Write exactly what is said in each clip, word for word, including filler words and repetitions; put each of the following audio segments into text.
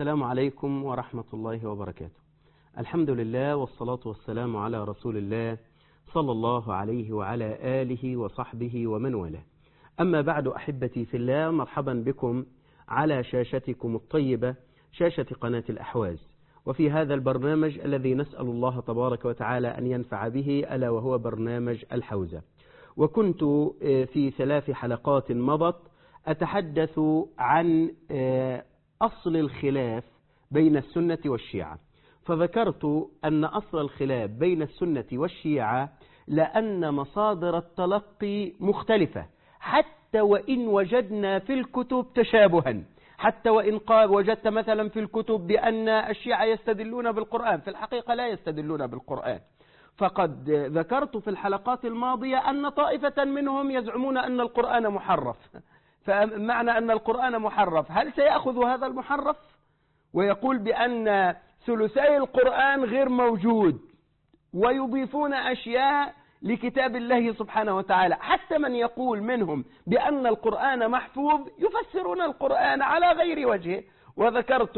السلام عليكم ورحمة الله وبركاته. الحمد لله والصلاة والسلام على رسول الله صلى الله عليه وعلى آله وصحبه ومن والاه. أما بعد أحبتي في الله، مرحبا بكم على شاشتكم الطيبة، شاشة قناة الأحواز، وفي هذا البرنامج الذي نسأل الله تبارك وتعالى أن ينفع به، ألا وهو برنامج الحوزة. وكنت في ثلاث حلقات مضت أتحدث عن أصل الخلاف بين السنة والشيعة، فذكرت أن أصل الخلاف بين السنة والشيعة لأن مصادر التلقي مختلفة، حتى وإن وجدنا في الكتب تشابها، حتى وإن قال وجدت مثلا في الكتب بأن الشيعة يستدلون بالقرآن، في الحقيقة لا يستدلون بالقرآن. فقد ذكرت في الحلقات الماضية أن طائفة منهم يزعمون أن القرآن محرف، فمعنى أن القرآن محرف هل سيأخذ هذا المحرف ويقول بأن ثلثي القرآن غير موجود، ويضيفون أشياء لكتاب الله سبحانه وتعالى؟ حتى من يقول منهم بأن القرآن محفوظ يفسرون القرآن على غير وجهه. وذكرت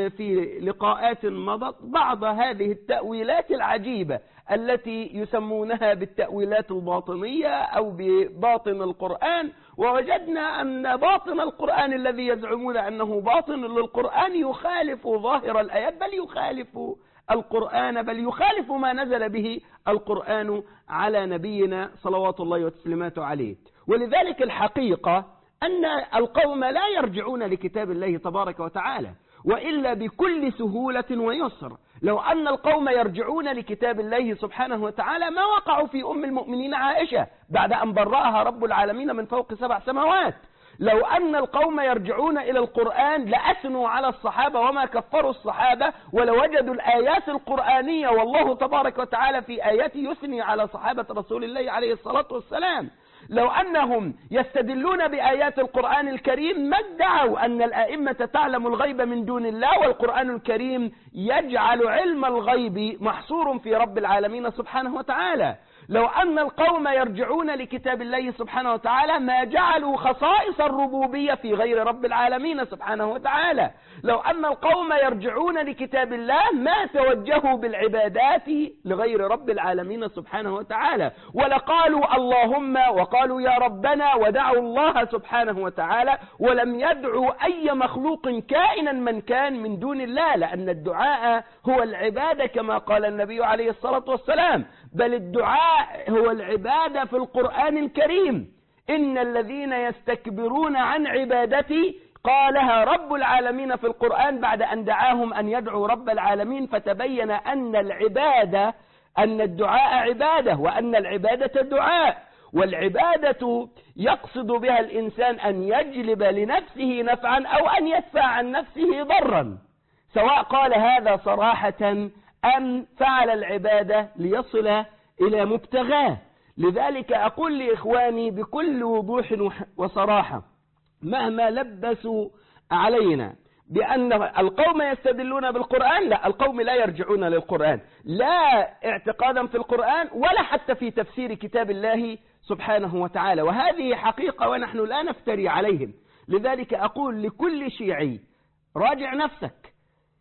في لقاءات مضت بعض هذه التأويلات العجيبة التي يسمونها بالتأويلات الباطنية أو بباطن القرآن، ووجدنا أن باطن القرآن الذي يزعمون أنه باطن للقرآن يخالف ظاهر الآيات، بل يخالف القرآن، بل يخالف ما نزل به القرآن على نبينا صلوات الله وتسليماته عليه. ولذلك الحقيقة أن القوم لا يرجعون لكتاب الله تبارك وتعالى، وإلا بكل سهولة ويسر. لو أن القوم يرجعون لكتاب الله سبحانه وتعالى ما وقعوا في أم المؤمنين عائشة بعد أن برأها رب العالمين من فوق سبع سماوات. لو أن القوم يرجعون إلى القرآن لأثنوا على الصحابة وما كفروا الصحابة، ولوجدوا الآيات القرآنية، والله تبارك وتعالى في آيات يثني على صحابة رسول الله عليه الصلاة والسلام. لو أنهم يستدلون بآيات القرآن الكريم ما ادعوا أن الأئمة تعلم الغيب من دون الله، والقرآن الكريم يجعل علم الغيب محصور في رب العالمين سبحانه وتعالى. لو أن القوم يرجعون لكتاب الله سبحانه وتعالى ما جعلوا خصائص الربوبية في غير رب العالمين سبحانه وتعالى. لو أن القوم يرجعون لكتاب الله ما توجهوا بالعبادات لغير رب العالمين سبحانه وتعالى، ولقالوا اللهم وقالوا يا ربنا ودعوا الله سبحانه وتعالى، ولم يدعوا أي مخلوق كائنا من كان من دون الله، لأن الدعاء هو العبادة كما قال النبي عليه الصلاة والسلام، بل الدعاء هو العبادة في القرآن الكريم. إن الذين يستكبرون عن عبادتي قالها رب العالمين في القرآن بعد أن دعاهم أن يدعوا رب العالمين، فتبين أن العبادة أن الدعاء عبادة، وأن العبادة دعاء. والعبادة يقصد بها الإنسان أن يجلب لنفسه نفعا أو أن يدفع عن نفسه ضرا، سواء قال هذا صراحة أم فعل العبادة ليصل إلى مبتغاه. لذلك أقول لإخواني بكل وضوح وصراحة، مهما لبسوا علينا بأن القوم يستدلون بالقرآن، لا، القوم لا يرجعون للقرآن، لا اعتقادا في القرآن ولا حتى في تفسير كتاب الله سبحانه وتعالى، وهذه حقيقة ونحن لا نفتري عليهم. لذلك أقول لكل شيعي راجع نفسك،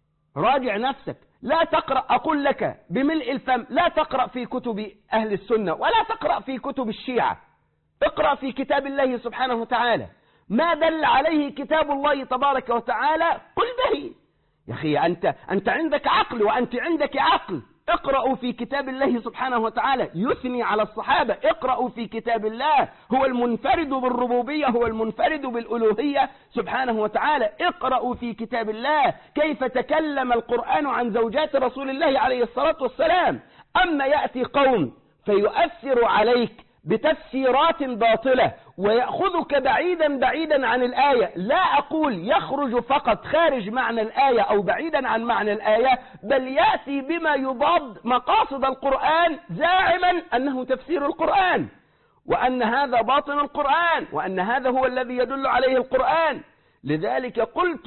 راجع نفسك، لا تقرأ، أقول لك بملء الفم، لا تقرأ في كتب أهل السنة ولا تقرأ في كتب الشيعة، اقرأ في كتاب الله سبحانه وتعالى، ما دل عليه كتاب الله تبارك وتعالى قل به. يا أخي أنت, أنت عندك عقل وأنت عندك عقل، اقرأوا في كتاب الله سبحانه وتعالى يثني على الصحابة، اقرأوا في كتاب الله هو المنفرد بالربوبية، هو المنفرد بالألوهية سبحانه وتعالى، اقرأوا في كتاب الله كيف تكلم القرآن عن زوجات رسول الله عليه الصلاة والسلام. أما يأتي قوم فيؤثر عليك بتفسيرات باطلة ويأخذك بعيدا بعيدا عن الآية، لا أقول يخرج فقط خارج معنى الآية أو بعيدا عن معنى الآية، بل يأتي بما يضاد مقاصد القرآن زاعما أنه تفسير القرآن، وأن هذا باطن القرآن، وأن هذا هو الذي يدل عليه القرآن. لذلك قلت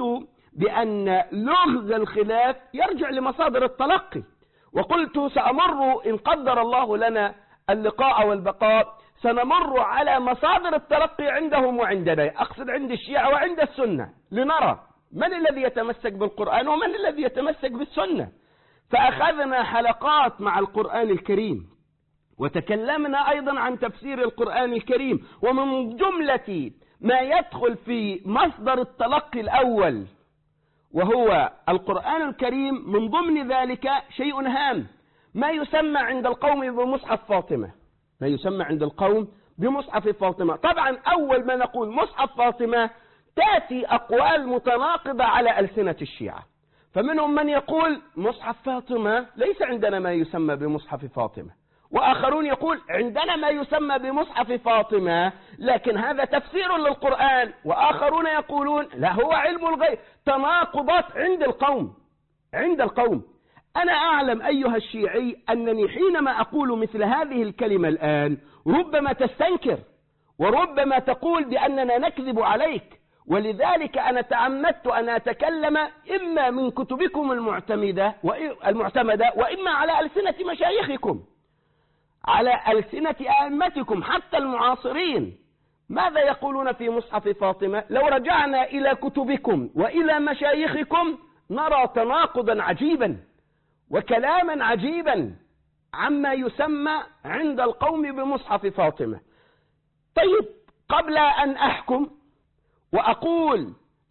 بأن لغز الخلاف يرجع لمصادر التلقي، وقلت سأمر إن قدر الله لنا اللقاء والبقاء سنمر على مصادر التلقي عندهم وعندنا، أقصد عند الشيعة وعند السنة، لنرى من الذي يتمسك بالقرآن ومن الذي يتمسك بالسنة؟ فأخذنا حلقات مع القرآن الكريم، وتكلمنا أيضا عن تفسير القرآن الكريم، ومن جملة ما يدخل في مصدر التلقي الأول وهو القرآن الكريم، من ضمن ذلك شيء هام، ما يسمى عند القوم بمصحف فاطمة، ما يسمى عند القوم بمصحف فاطمة. طبعا أول ما نقول مصحف فاطمة تأتي أقوال متناقضة على ألسنة الشيعة، فمنهم من يقول مصحف فاطمة ليس عندنا ما يسمى بمصحف فاطمة، وآخرون يقول عندنا ما يسمى بمصحف فاطمة لكن هذا تفسير للقرآن، وآخرون يقولون لا هو علم الغيب. تناقضات عند القوم عند القوم أنا أعلم أيها الشيعي أنني حينما أقول مثل هذه الكلمة الآن ربما تستنكر وربما تقول بأننا نكذب عليك، ولذلك أنا تعمدت أن أتكلم إما من كتبكم المعتمدة المعتمدة وإما على ألسنة مشايخكم، على ألسنة أئمتكم حتى المعاصرين. ماذا يقولون في مصحف فاطمة؟ لو رجعنا إلى كتبكم وإلى مشايخكم نرى تناقضا عجيبا وكلاما عجيبا عما يسمى عند القوم بمصحف فاطمة. طيب، قبل أن أحكم وأقول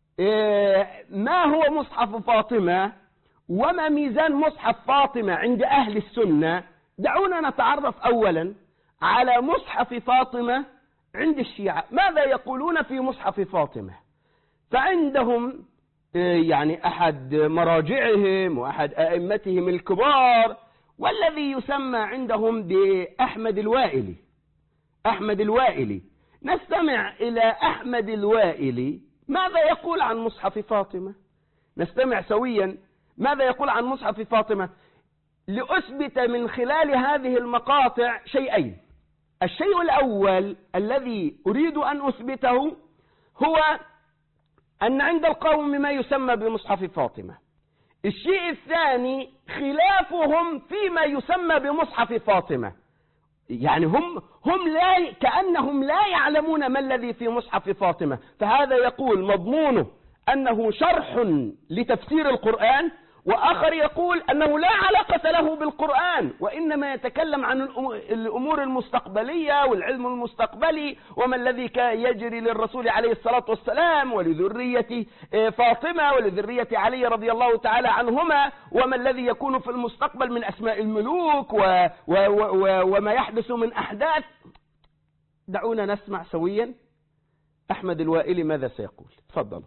ما هو مصحف فاطمة وما ميزان مصحف فاطمة عند أهل السنة، دعونا نتعرف أولا على مصحف فاطمة عند الشيعة. ماذا يقولون في مصحف فاطمة؟ فعندهم يعني أحد مراجعهم وأحد أئمتهم الكبار والذي يسمى عندهم بأحمد الوائلي. أحمد الوائلي، نستمع إلى أحمد الوائلي ماذا يقول عن مصحف فاطمة. نستمع سويا ماذا يقول عن مصحف فاطمة، لأثبت من خلال هذه المقاطع شيئين. الشيء الأول الذي أريد أن أثبته هو أن عند القوم ما يسمى بمصحف فاطمة. الشيء الثاني خلافهم فيما يسمى بمصحف فاطمة، يعني هم هم لا كأنهم لا يعلمون ما الذي في مصحف فاطمة. فهذا يقول مضمونه أنه شرح لتفسير القرآن، وآخر يقول أنه لا علاقة له بالقرآن وإنما يتكلم عن الأمور المستقبلية والعلم المستقبلي وما الذي كان يجري للرسول عليه الصلاة والسلام ولذرية فاطمة ولذرية علي رضي الله تعالى عنهما، وما الذي يكون في المستقبل من أسماء الملوك و و و وما يحدث من أحداث. دعونا نسمع سويا أحمد الوائلي ماذا سيقول. تفضلوا.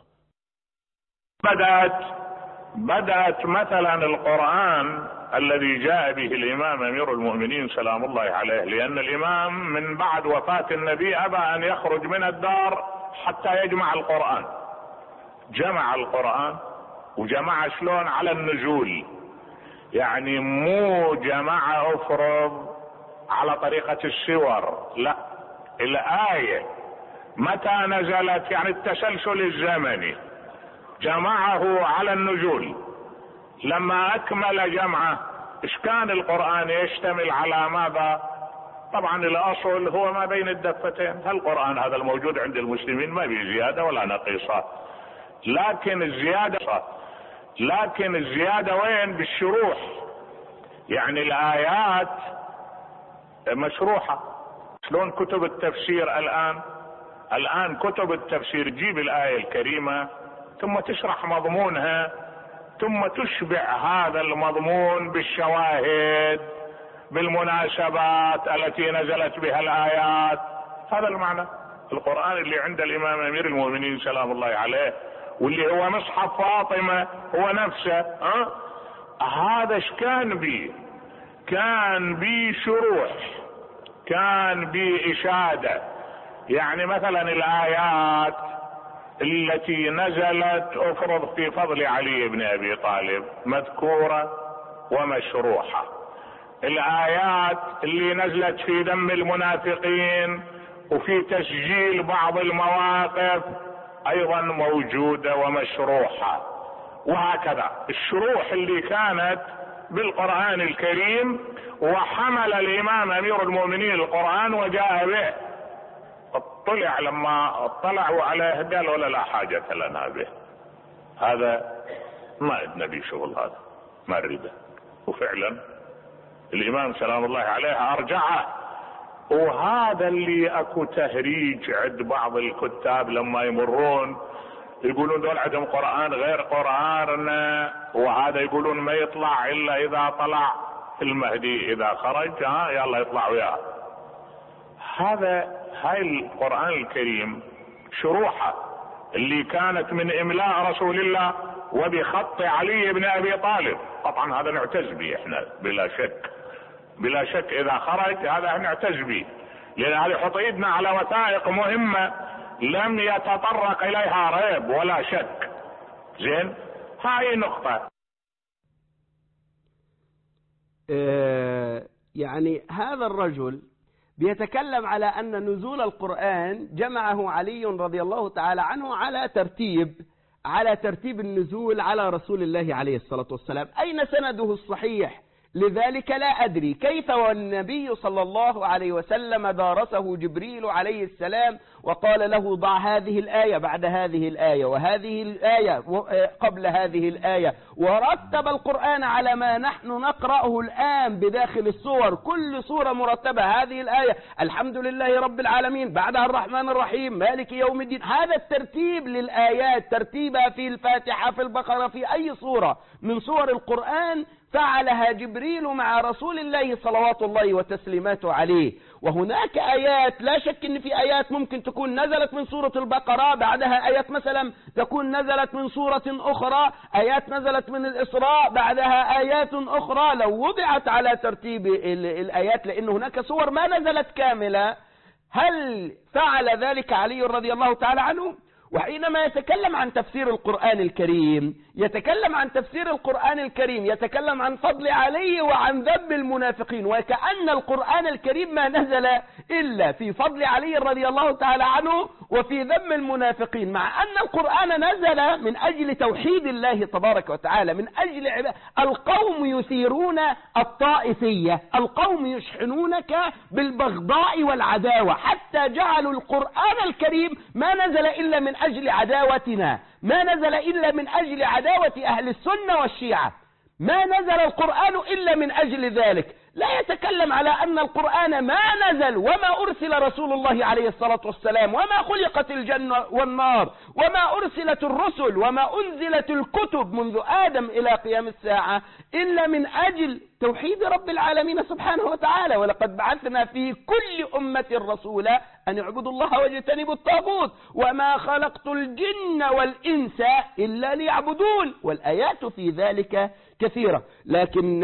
بدأت بدأت مثلا القرآن الذي جاء به الإمام أمير المؤمنين سلام الله عليه، لأن الإمام من بعد وفاة النبي أبى أن يخرج من الدار حتى يجمع القرآن. جمع القرآن، وجمع شلون؟ على النزول، يعني مو جمع أفرض على طريقة السور، لا، الآية متى نزلت يعني التسلسل الزمني جمعه على النزول. لما أكمل جمعه إيش كان القرآن يشتمل على ماذا؟ طبعا الأصل هو ما بين الدفتين. القرآن هذا الموجود عند المسلمين ما به زيادة ولا نقيصة، لكن الزيادة لكن الزيادة وين؟ بالشروح، يعني الآيات مشروحة. شلون كتب التفسير الآن الآن كتب التفسير تجيب الآية الكريمة ثم تشرح مضمونها ثم تشبع هذا المضمون بالشواهد بالمناسبات التي نزلت بها الآيات. هذا المعنى القرآن اللي عند الإمام أمير المؤمنين سلام الله عليه، واللي هو مصحف فاطمة هو نفسه. أه؟ هذا ايش كان بيه؟ كان بيه شروح، كان بيه إشادة. يعني مثلا الآيات التي نزلت افرض في فضل علي بن ابي طالب مذكورة ومشروحة. الآيات اللي نزلت في ذم المنافقين وفي تسجيل بعض المواقف ايضا موجودة ومشروحة. وهكذا الشروح اللي كانت بالقرآن الكريم، وحمل الامام امير المؤمنين القرآن وجاء به. اطلع لما اطلعوا عليه قالوا لا حاجة لنا به، هذا ما عندنا به شغل، هذا ما نريده. وفعلا الإمام سلام الله عليه أرجعه. وهذا اللي أكو تهريج عند بعض الكتاب لما يمرون يقولون دول عندهم قرآن غير قرآننا، وهذا يقولون ما يطلع إلا إذا طلع المهدي، إذا خرج ها يلا يطلع وياه. هذا هاي القرآن الكريم شروحه اللي كانت من إملاء رسول الله وبخط علي بن أبي طالب، طبعا هذا نعتز به احنا بلا شك، بلا شك إذا خرج هذا نعتز به، لأن هذا يحط ايدنا على وثائق مهمة لم يتطرق إليها ريب ولا شك. زين، هاي نقطة. آه يعني هذا الرجل بيتكلم على أن نزول القرآن جمعه علي رضي الله تعالى عنه على ترتيب على ترتيب النزول على رسول الله عليه الصلاة والسلام. أين سنده الصحيح لذلك لا أدري. كيف والنبي صلى الله عليه وسلم دارسه جبريل عليه السلام وقال له ضع هذه الآية بعد هذه الآية وهذه الآية قبل هذه الآية، ورتب القرآن على ما نحن نقرأه الآن بداخل السور، كل سورة مرتبة، هذه الآية الحمد لله رب العالمين بعدها الرحمن الرحيم مالك يوم الدين. هذا الترتيب للآيات، ترتيبها في الفاتحة في البقرة في أي سورة من سور القرآن فعلها جبريل مع رسول الله صلوات الله وتسليماته عليه. وهناك آيات لا شك ان في آيات ممكن تكون نزلت من سورة البقرة، بعدها آيات مثلا تكون نزلت من سورة أخرى، آيات نزلت من الإسراء، بعدها آيات أخرى. لو وضعت على ترتيب الآيات، لأن هناك سور ما نزلت كاملة، هل فعل ذلك علي رضي الله تعالى عنه؟ وحينما يتكلم عن تفسير القرآن الكريم يتكلم عن تفسير القرآن الكريم يتكلم عن فضل علي وعن ذم المنافقين، وكأن القرآن الكريم ما نزل إلا في فضل علي رضي الله تعالى عنه وفي ذم المنافقين، مع أن القرآن نزل من أجل توحيد الله تبارك وتعالى، من أجل عبادة. القوم يثيرون الطائفية، القوم يشحنونك بالبغضاء والعداوة، حتى جعلوا القرآن الكريم ما نزل إلا من أجل عداوتنا، ما نزل إلا من أجل عداوة أهل السنة والشيعة، ما نزل القرآن إلا من أجل ذلك. لا يتكلم على أن القرآن ما نزل وما أرسل رسول الله عليه الصلاة والسلام وما خلقت الجنة والنار وما أرسلت الرسل وما أنزلت الكتب منذ آدم إلى قيام الساعة إلا من أجل توحيد رب العالمين سبحانه وتعالى. ولقد بعثنا في كل أمة رسولا أن اعبدوا الله واجتنبوا الطاغوت وما خلقت الجن والإنس إلا ليعبدون. والآيات في ذلك كثيرة. لكن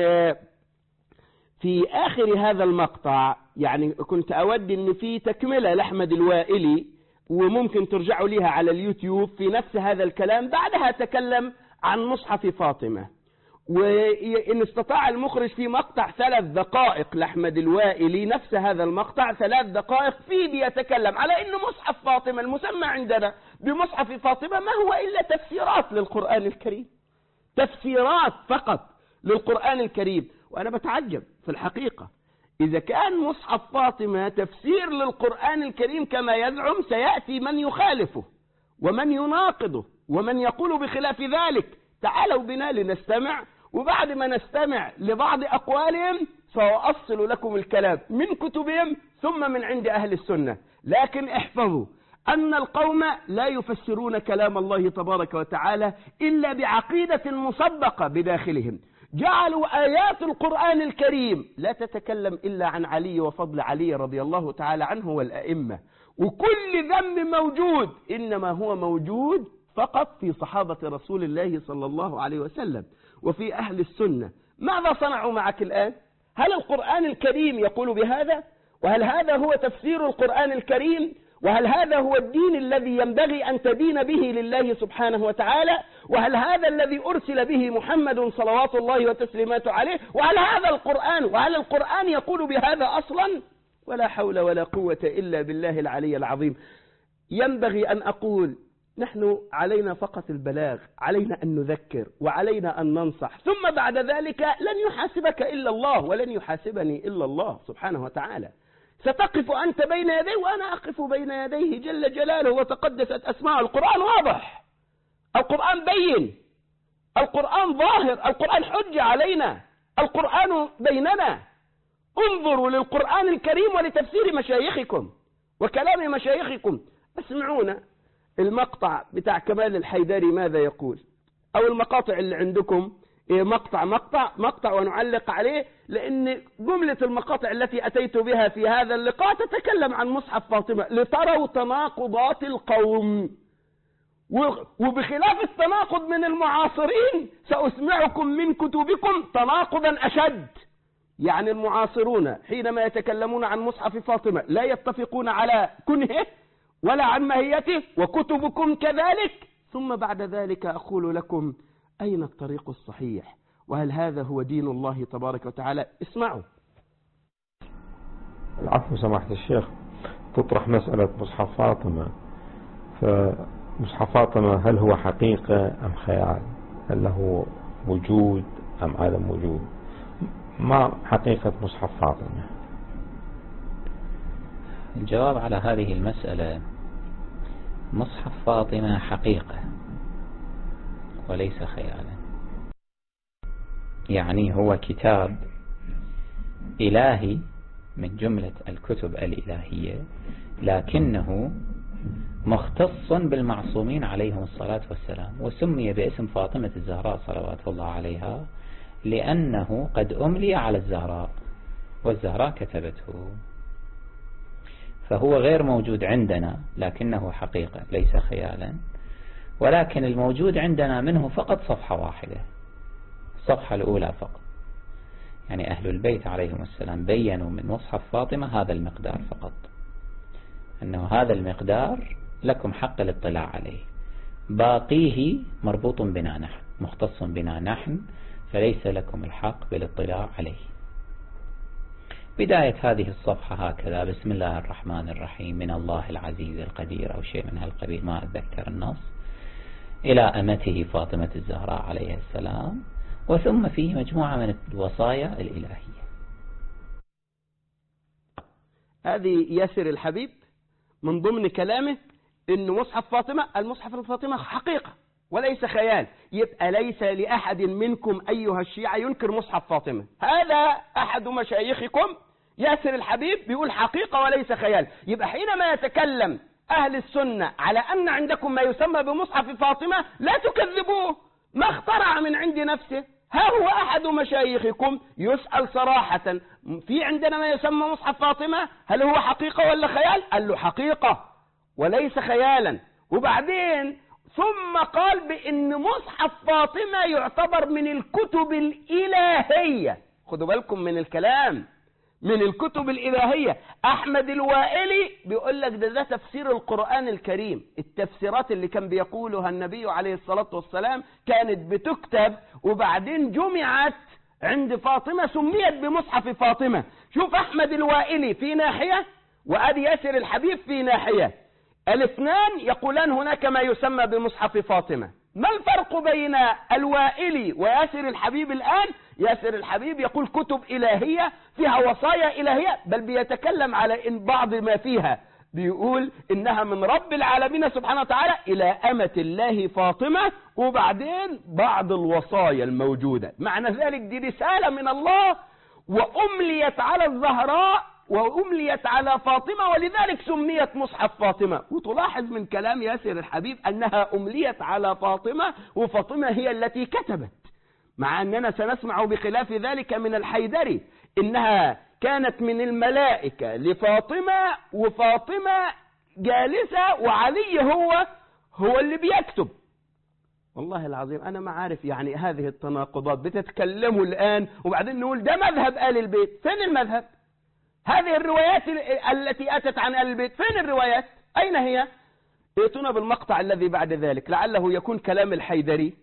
في آخر هذا المقطع يعني كنت أود أن في تكملة لأحمد الوائلي، وممكن ترجعوا لها على اليوتيوب في نفس هذا الكلام. بعدها تكلم عن مصحف فاطمة، وإن استطاع المخرج في مقطع ثلاث دقائق لأحمد الوائلي نفس هذا المقطع ثلاث دقائق فيه بيتكلم على أن مصحف فاطمة المسمى عندنا بمصحف فاطمة ما هو إلا تفسيرات للقرآن الكريم، تفسيرات فقط للقرآن الكريم. وأنا بتعجب في الحقيقة إذا كان مصحف فاطمة تفسير للقرآن الكريم كما يزعم، سيأتي من يخالفه ومن يناقضه ومن يقول بخلاف ذلك. تعالوا بنا لنستمع، وبعد ما نستمع لبعض أقوالهم سأؤصل لكم الكلام من كتبهم ثم من عند أهل السنة. لكن احفظوا أن القوم لا يفسرون كلام الله تبارك وتعالى إلا بعقيدة مسبقة بداخلهم. جعلوا آيات القرآن الكريم لا تتكلم إلا عن علي وفضل علي رضي الله تعالى عنه والأئمة، وكل ذنب موجود إنما هو موجود فقط في صحابة رسول الله صلى الله عليه وسلم وفي أهل السنة. ماذا صنعوا معك الآن؟ هل القرآن الكريم يقول بهذا؟ وهل هذا هو تفسير القرآن الكريم؟ وهل هذا هو الدين الذي ينبغي أن تدين به لله سبحانه وتعالى؟ وهل هذا الذي أرسل به محمد صلوات الله وتسليماته عليه؟ وهل هذا القرآن وهل القرآن يقول بهذا أصلا؟ ولا حول ولا قوة إلا بالله العلي العظيم. ينبغي أن أقول نحن علينا فقط البلاغ، علينا أن نذكر وعلينا أن ننصح، ثم بعد ذلك لن يحاسبك إلا الله ولن يحاسبني إلا الله سبحانه وتعالى. ستقف أنت بين يديه وأنا أقف بين يديه جل جلاله وتقدست أسماء. القرآن واضح، القرآن بين، القرآن ظاهر، القرآن حجة علينا، القرآن بيننا. انظروا للقرآن الكريم ولتفسير مشايخكم وكلام مشايخكم. اسمعونا المقطع بتاع كمال الحيدري ماذا يقول، أو المقاطع اللي عندكم مقطع مقطع مقطع ونعلق عليه، لأن جملة المقاطع التي أتيت بها في هذا اللقاء تتكلم عن مصحف فاطمة لتروا تناقضات القوم. وبخلاف التناقض من المعاصرين سأسمعكم من كتبكم تناقضا أشد. يعني المعاصرون حينما يتكلمون عن مصحف فاطمة لا يتفقون على كنهه ولا عن ماهيته، وكتبكم كذلك. ثم بعد ذلك أقول لكم أين الطريق الصحيح، وهل هذا هو دين الله تبارك وتعالى؟ اسمعوا. العفو سماحة الشيخ، تطرح مسألة مصحف فاطمة، فمصحف فاطمة هل هو حقيقة أم خيال؟ هل له وجود أم عدم وجود؟ ما حقيقة مصحف فاطمة؟ الجواب على هذه المسألة: مصحف فاطمة حقيقة وليس خيالا. يعني هو كتاب إلهي من جملة الكتب الإلهية، لكنه مختص بالمعصومين عليهم الصلاة والسلام، وسمي باسم فاطمة الزهراء صلوات الله عليها لأنه قد أملي على الزهراء والزهراء كتبته. فهو غير موجود عندنا لكنه حقيقة ليس خيالا، ولكن الموجود عندنا منه فقط صفحة واحدة، الصفحة الأولى فقط. يعني أهل البيت عليهم السلام بيّنوا من مصحف فاطمة هذا المقدار فقط، أنه هذا المقدار لكم حق الاطلاع عليه، باقيه مربوط بنا نحن، مختص بنا نحن، فليس لكم الحق بالاطلاع عليه. بداية هذه الصفحة هكذا: بسم الله الرحمن الرحيم، من الله العزيز القدير، أو شيء من هالقبيل، ما أتذكر النص، إلى أمته فاطمة الزهراء عليه السلام، وثم فيه مجموعة من الوصايا الإلهية. هذه ياسر الحبيب من ضمن كلامه إن مصحف فاطمة، المصحف الفاطمة حقيقة وليس خيال. يبقى ليس لأحد منكم أيها الشيعة ينكر مصحف فاطمة. هذا أحد مشايخكم ياسر الحبيب بيقول حقيقة وليس خيال. يبقى حينما يتكلم أهل السنة على أن عندكم ما يسمى بمصحف فاطمة لا تكذبوه، ما اخترع من عند نفسه. ها هو أحد مشايخكم يسأل صراحة: في عندنا ما يسمى مصحف فاطمة، هل هو حقيقة ولا خيال؟ قال له حقيقة وليس خيالا. وبعدين ثم قال بأن مصحف فاطمة يعتبر من الكتب الإلهية. خدوا بالكم من الكلام، من الكتب الإلهية. أحمد الوائلي بيقول لك ده, ده تفسير القرآن الكريم. التفسيرات اللي كان بيقولها النبي عليه الصلاة والسلام كانت بتكتب وبعدين جمعت عند فاطمة، سميت بمصحف فاطمة. شوف أحمد الوائلي في ناحية وأدي ياسر الحبيب في ناحية، الاثنان يقولان هناك ما يسمى بمصحف فاطمة. ما الفرق بين الوائلي وياسر الحبيب الآن؟ ياسر الحبيب يقول كتب إلهية فيها وصايا إلهية، بل بيتكلم على إن بعض ما فيها بيقول إنها من رب العالمين سبحانه وتعالى إلى أمة الله فاطمة، وبعدين بعض الوصايا الموجودة. معنى ذلك دي رسالة من الله وأمليت على الزهراء وأمليت على فاطمة، ولذلك سميت مصحف فاطمة. وتلاحظ من كلام ياسر الحبيب أنها أمليت على فاطمة وفاطمة هي التي كتبت، مع أننا سنسمع بخلاف ذلك من الحيدري إنها كانت من الملائكة لفاطمة، وفاطمة جالسة وعلي هو هو اللي بيكتب. والله العظيم أنا ما عارف يعني هذه التناقضات. بتتكلموا الآن وبعدين نقول ده مذهب آل البيت. فين المذهب؟ هذه الروايات التي أتت عن آل البيت فين الروايات؟ أين هي؟ ائتنا بالمقطع الذي بعد ذلك لعله يكون كلام الحيدري.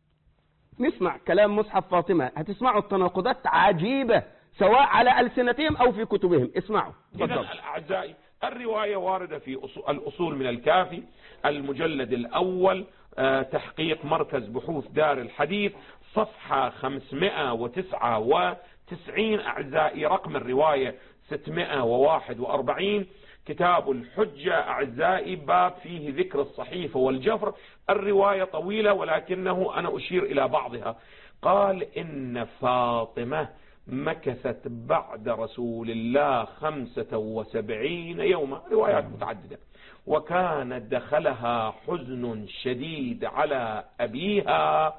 نسمع كلام مصحف فاطمة، هتسمعوا التناقضات عجيبة سواء على ألسنتهم أو في كتبهم. اسمعوا. إذن الأعزائي، الرواية واردة في الأصول من الكافي المجلد الأول، تحقيق مركز بحوث دار الحديث، صفحة خمسمائة وتسعة وتسعين أعزائي، رقم الرواية ستمائة وواحد وأربعين. كتاب الحجة أعزائي باب فيه ذكر الصحيفة والجفر. الرواية طويلة ولكنه أنا أشير إلى بعضها. قال إن فاطمة مكثت بعد رسول الله خمسة وسبعين يوما، روايات متعددة، وكان دخلها حزن شديد على أبيها،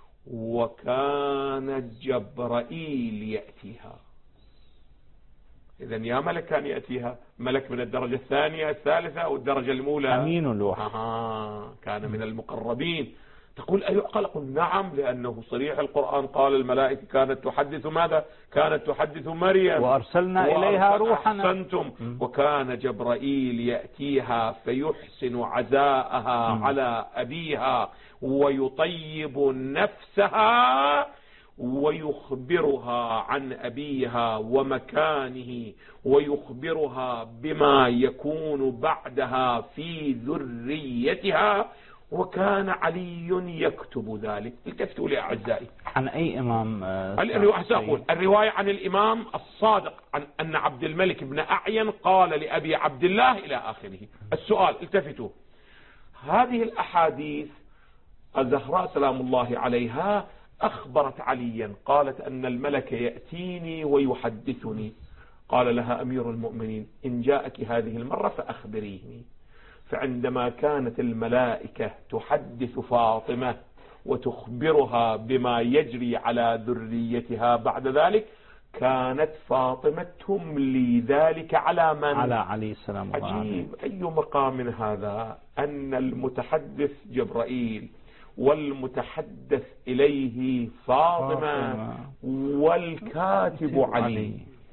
وكان جبرائيل يأتيها. إذن يا ملك كان يأتيها، ملك من الدرجة الثانية الثالثة أو الدرجة الأولى؟ أمين الوحي. آه كان من المقربين. تقول أيعقل؟ أقول نعم، لأنه صريح القرآن قال الملائكة كانت تحدث ماذا؟ كانت تحدث مريم وأرسلنا إليها روحنا. أحسنتم. وكان جبرائيل يأتيها فيحسن عزاءها م. على أبيها ويطيب نفسها ويخبرها عن أبيها ومكانه ويخبرها بما يكون بعدها في ذريتها، وكان علي يكتب ذلك. التفتوا لي أعزائي. عن أي إمام؟ الرواية, الرواية عن الإمام الصادق عن أن عبد الملك بن أعين قال لأبي عبد الله إلى آخره. السؤال، التفتوا، هذه الأحاديث الزهراء سلام الله عليها أخبرت عليا، قالت أن الملك يأتيني ويحدثني. قال لها أمير المؤمنين إن جاءك هذه المرة فأخبريني. فعندما كانت الملائكة تحدث فاطمة وتخبرها بما يجري على ذريتها بعد ذلك، كانت فاطمة تملي ذلك على من؟ على علي السلام. عجيب، أي مقام هذا؟ أن المتحدث جبرائيل والمتحدث إليه فاطمة والكاتب علي.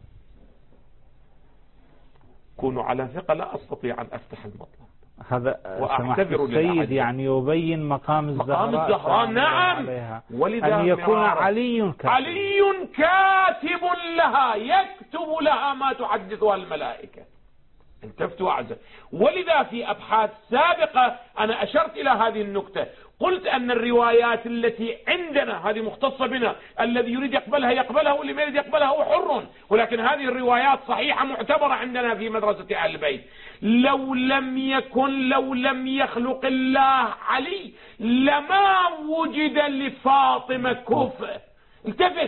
كونوا على ثقة، لا أستطيع أن أفتح المطلب هذا وأعتذر السيد يعني يبين مقام الزهراء. مقام الزهراء نعم، ولذا أن يكون علي كاتب. علي كاتب لها، يكتب لها ما تحدثها الملائكة. انتفتوا أعزائي. ولذا في أبحاث سابقة أنا أشرت إلى هذه النكتة، قلت أن الروايات التي عندنا هذه مختصة بنا، الذي يريد يقبلها يقبلها واللي ما يريد يقبلها هو حر، ولكن هذه الروايات صحيحة معتبرة عندنا في مدرسة أهل البيت. لو لم يكن لو لم يخلق الله علي لما وجد لفاطمة كفء. التفت،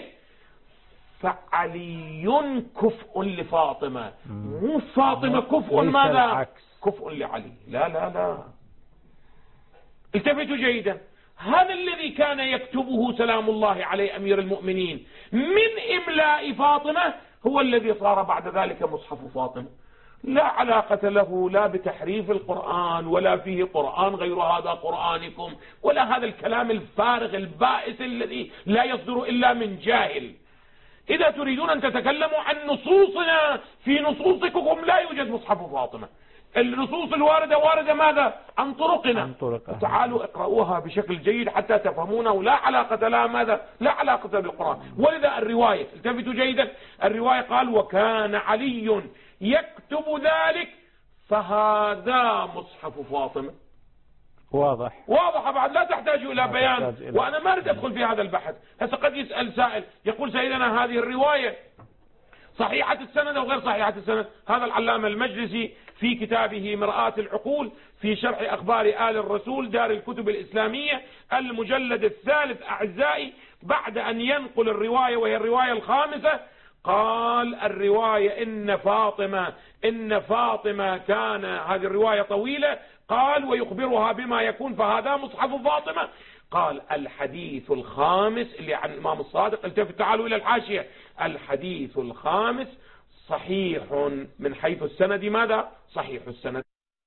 فعلي كفء لفاطمة، مو فاطمة كفء ماذا؟ كفء لعلي. لا لا لا، التفتوا جيدا. هذا الذي كان يكتبه سلام الله عليه أمير المؤمنين من إملاء فاطمة هو الذي صار بعد ذلك مصحف فاطمة. لا علاقة له لا بتحريف القرآن ولا فيه قرآن غير هذا قرآنكم ولا هذا الكلام الفارغ البائس الذي لا يصدر إلا من جاهل. إذا تريدون أن تتكلموا عن نصوصنا، في نصوصكم لا يوجد مصحف فاطمة. النصوص الواردة واردة ماذا؟ عن طرقنا. عن طرق. تعالوا اقرأوها بشكل جيد حتى تفهمونه، لا علاقة لها ماذا؟ لا علاقة بالقرآن. ولذا الرواية، التفتوا جيدا، الرواية قال وكان علي يكتب ذلك، فهذا مصحف فاطمة. واضح واضح بعد، لا تحتاج إلى بيان، وأنا ما أريد أدخل في هذا البحث. هسه قد يسأل سائل يقول سيدنا هذه الرواية صحيحة السند أو غير صحيحة السند؟ هذا العلامة المجلسي في كتابه مرآة العقول في شرح أخبار آل الرسول دار الكتب الإسلامية المجلد الثالث أعزائي، بعد أن ينقل الرواية وهي الرواية الخامسة، قال الرواية إن فاطمة إن فاطمة كان، هذه الرواية طويلة، قال ويخبرها بما يكون، فهذا مصحف فاطمة. قال الحديث الخامس اللي عن الإمام الصادق، التفت تعالوا إلى الحاشية، الحديث الخامس صحيح من حيث السند، ماذا؟ صحيح السند.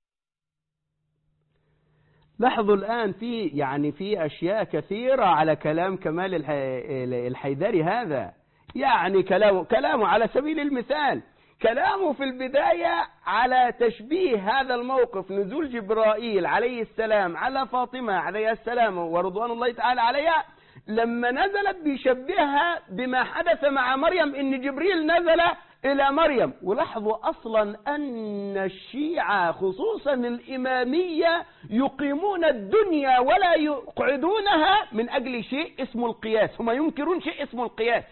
لاحظوا الآن في يعني في أشياء كثيرة على كلام كمال الحيدري. هذا يعني كلامه كلامه على سبيل المثال، كلامه في البداية على تشبيه هذا الموقف، نزول جبرائيل عليه السلام على فاطمة عليه السلام ورضوان الله تعالى عليها، لما نزلت بيشبهها بما حدث مع مريم، إن جبريل نزل إلى مريم. ولاحظوا أصلا أن الشيعة خصوصا الإمامية يقيمون الدنيا ولا يقعدونها من أجل شيء اسمه القياس، هم ينكرون شيء اسمه القياس،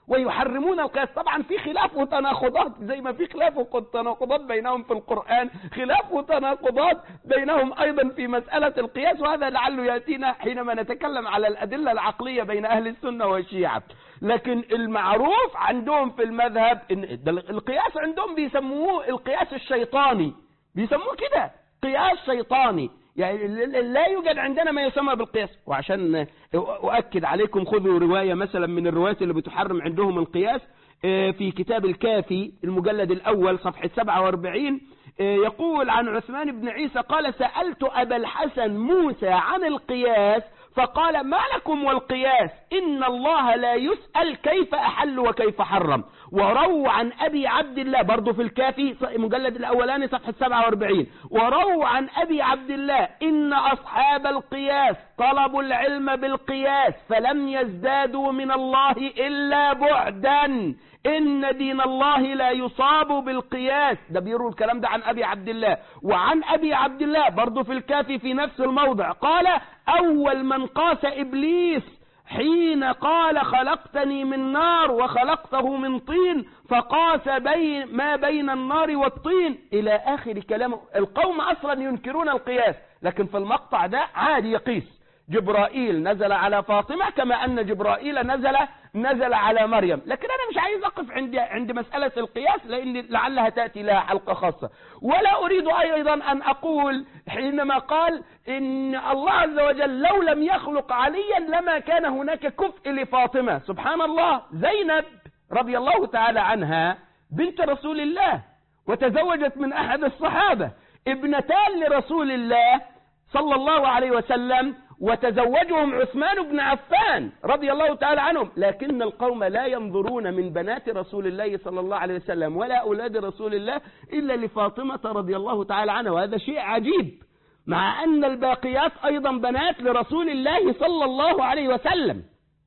ويحرمون القياس. طبعا في خلاف وتناقضات زي ما في خلاف وتناقضات بينهم في القرآن، خلاف وتناقضات بينهم أيضا في مسألة القياس، وهذا لعله يأتينا حينما نتكلم على الأدلة العقلية بين أهل السنة والشيعة. لكن المعروف عندهم في المذهب إن القياس عندهم بيسموه القياس الشيطاني، بيسموه كده قياس شيطاني، يعني لا يوجد عندنا ما يسمى بالقياس. وعشان أؤكد عليكم خذوا رواية مثلا من الروايات اللي بتحرم عندهم القياس في كتاب الكافي المجلد الأول صفحة سبعة وأربعين، يقول عن عثمان بن عيسى قال: سألت أبا الحسن موسى عن القياس فقال: ما لكم والقياس؟ إن الله لا يسأل كيف أحل وكيف حرم. ورووا عن أبي عبد الله برضو في الكافي مجلد الأولاني صفحة سبعة وأربعين، ورووا عن أبي عبد الله: إن أصحاب القياس طلبوا العلم بالقياس فلم يزدادوا من الله إلا بعدا، إن دين الله لا يصاب بالقياس. ده بيروا الكلام ده عن أبي عبد الله. وعن أبي عبد الله برضو في الكافي في نفس الموضع قال: أول من قاس إبليس حين قال: خلقتني من نار وخلقته من طين، فقاس بين ما بين النار والطين إلى آخر كلامه. القوم أصلا ينكرون القياس، لكن في المقطع ده عادي يقيس. جبرائيل نزل على فاطمة كما أن جبرائيل نزل نزل على مريم. لكن أنا مش عايز أقف عند عند مسألة القياس لأن لعلها تأتي لها حلقة خاصة. ولا أريد أيضا أن أقول حينما قال إن الله عز وجل لو لم يخلق عليا لما كان هناك كفء لفاطمة. سبحان الله، زينب رضي الله تعالى عنها بنت رسول الله وتزوجت من أحد الصحابة، ابنتان لرسول الله صلى الله عليه وسلم، وتزوجهم عثمان بن عفان رضي الله تعالى عنهم. لكن القوم لا ينظرون من بنات رسول الله صلى الله عليه وسلم ولا أولاد رسول الله إلا لفاطمة رضي الله تعالى عنها، وهذا شيء عجيب، مع أن الباقيات أيضا بنات لرسول الله صلى الله عليه وسلم.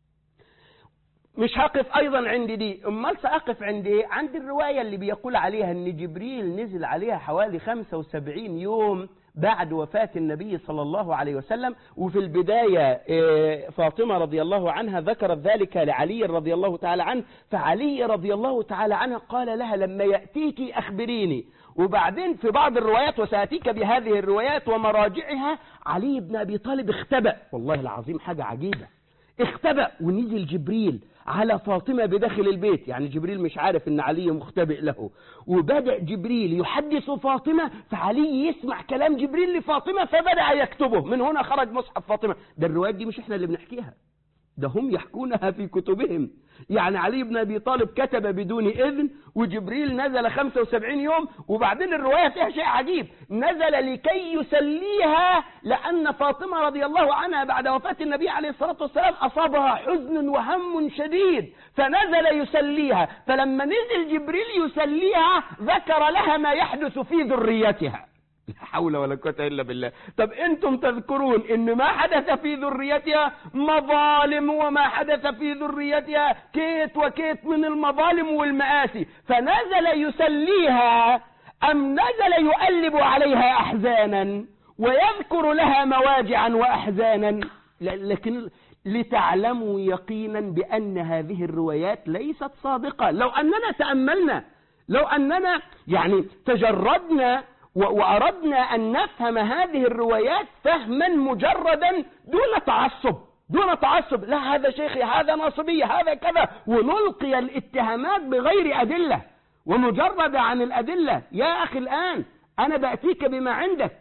مش هقف أيضا عند دي، أمال سأقف عند إيه؟ عند الرواية اللي بيقول عليها أن جبريل نزل عليها حوالي خمسة وسبعين يوم بعد وفاة النبي صلى الله عليه وسلم. وفي البداية فاطمة رضي الله عنها ذكرت ذلك لعلي رضي الله تعالى عنه، فعلي رضي الله تعالى عنه قال لها: لما يأتيك أخبريني. وبعدين في بعض الروايات، وسأتيك بهذه الروايات ومراجعها، علي بن أبي طالب اختبأ، والله العظيم حاجة عجيبة، اختبأ ونزل جبريل على فاطمة بداخل البيت، يعني جبريل مش عارف ان علي مختبئ له، وبدأ جبريل يحدث فاطمة، فعلي يسمع كلام جبريل لفاطمة فبدأ يكتبه. من هنا خرج مصحف فاطمة. ده الروايات دي مش احنا اللي بنحكيها، ده هم يحكونها في كتبهم. يعني علي بن أبي طالب كتب بدون إذن، وجبريل نزل خمسة وسبعين يوم. وبعدين الرواية فيها شيء عجيب، نزل لكي يسليها، لأن فاطمة رضي الله عنها بعد وفاة النبي عليه الصلاة والسلام أصابها حزن وهم شديد، فنزل يسليها. فلما نزل جبريل يسليها ذكر لها ما يحدث في ذريتها. لا حول ولا قوة إلا بالله. طب أنتم تذكرون إن ما حدث في ذريتها مظالم، وما حدث في ذريتها كيت وكيت من المظالم والمآسي، فنزل يسليها أم نزل يؤلب عليها أحزانا ويذكر لها مواجعا وأحزانا؟ لكن لتعلموا يقينا بأن هذه الروايات ليست صادقة. لو أننا تأملنا، لو أننا يعني تجردنا وأردنا أن نفهم هذه الروايات فهما مجردا دون تعصب، دون تعصب، لا هذا شيخي، هذا ناصبي، هذا كذا، ونلقي الاتهامات بغير أدلة ومجرد عن الأدلة. يا أخي الآن أنا بأتيك بما عندك،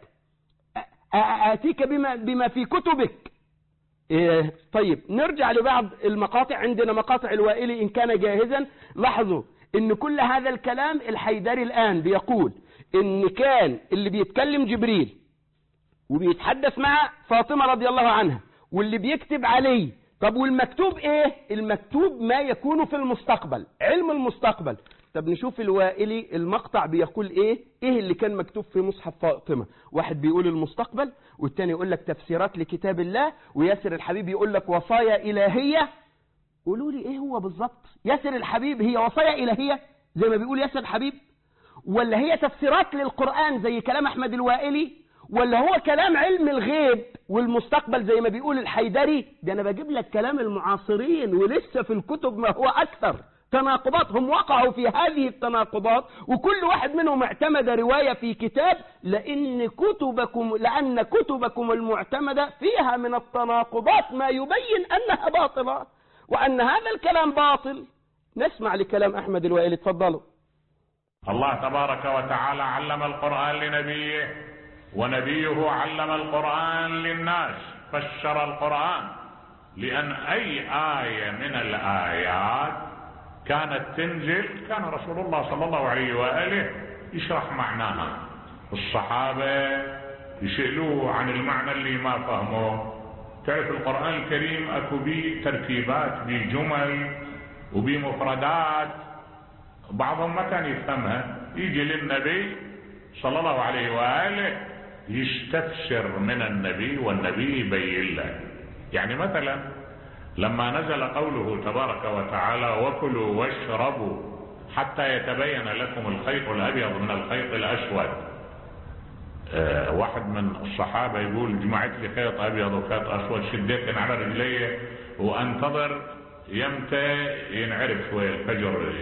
آتيك بما, بما في كتبك. إيه طيب نرجع لبعض المقاطع. عندنا مقاطع الوائلي إن كان جاهزا. لاحظوا إن كل هذا الكلام الحيدري الآن بيقول إن كان اللي بيتكلم جبريل وبيتحدث مع فاطمة رضي الله عنها، واللي بيكتب عليه. طب والمكتوب إيه؟ المكتوب ما يكون في المستقبل، علم المستقبل. طب نشوف الوائلي المقطع بيقول إيه؟ إيه اللي كان مكتوب في مصحف فاطمة؟ واحد بيقول المستقبل، والتاني يقول لك تفسيرات لكتاب الله، وياسر الحبيب يقول لك وصايا إلهية. قولوا لي إيه هو بالضبط؟ ياسر الحبيب هي وصايا إلهية زي ما بيقول ياسر الحبيب، ولا هي تفسيرات للقرآن زي كلام أحمد الوائلي، ولا هو كلام علم الغيب والمستقبل زي ما بيقول الحيدري؟ ده أنا بجيب لك كلام المعاصرين، ولسه في الكتب ما هو أكثر تناقضات. هم وقعوا في هذه التناقضات، وكل واحد منهم اعتمد رواية في كتاب، لأن كتبكم لأن كتبكم المعتمدة فيها من التناقضات ما يبين أنها باطلة وأن هذا الكلام باطل. نسمع لكلام أحمد الوائلي، تفضلوا. الله تبارك وتعالى علم القرآن لنبيه، ونبيه علم القرآن للناس، فسر القرآن، لأن أي آية من الآيات كانت تنزل كان رسول الله صلى الله عليه وآله يشرح معناها، الصحابة يسألوه عن المعنى اللي ما فهموه. تعرف القرآن الكريم أكو بيه تركيبات، بيه جمل وبيه مفردات بعضهم ما كان يفهمها، يجي للنبي صلى الله عليه وآله يستفسر من النبي والنبي يبين له. يعني مثلا لما نزل قوله تبارك وتعالى وكلوا واشربوا حتى يتبين لكم الخيط الأبيض من الخيط الأسود، أه واحد من الصحابة يقول جمعت لي خيط أبيض وخيط أسود، شديت على رجلي وأنتظر يمتى ينعرف شوية الفجر،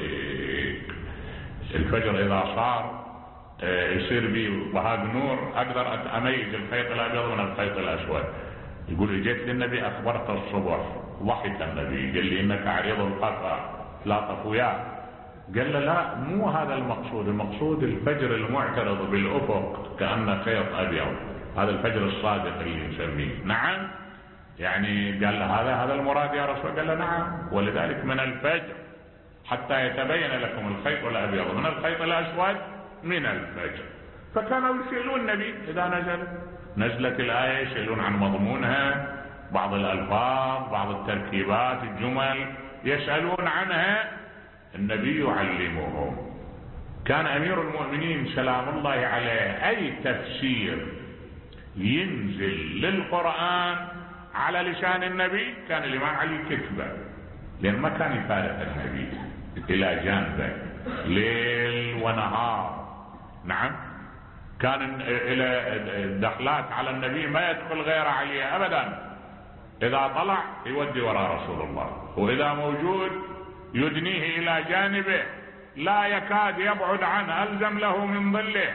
الفجر إذا صار يصير بي بهاج نور أقدر أميز الخيط الأبيض من الخيط الأسود. يقول جيت للنبي أخبرت الصبح، ضحك النبي قال لي إنك عريض القفا لا طفويا. قال له لا، مو هذا المقصود، المقصود الفجر المعترض بالأفق كأنه خيط أبيض، هذا الفجر الصادق اللي نسميه. نعم، يعني قال له هذا هذا المراد يا رسول. قال له نعم، ولذلك من الفجر حتى يتبين لكم الخيط الأبيض من الخيط الأسود من الفجر. فكانوا يسألون النبي إذا نزل نزلت الآية، يسألون عن مضمونها، بعض الألفاظ، بعض التركيبات، الجمل يسألون عنها، النبي يعلمهم. كان أمير المؤمنين سلام الله عليه أي تفسير ينزل للقرآن على لسان النبي كان الإمام علي كتبه، لأن ما كان يفارق النبي إلى جانبه ليل ونهار. نعم، كان إلى الدخلات على النبي ما يدخل غير عليه أبدا، إذا طلع يودي وراء رسول الله، وإذا موجود يدنيه إلى جانبه لا يكاد يبعد عنه، ألزم له من ظله.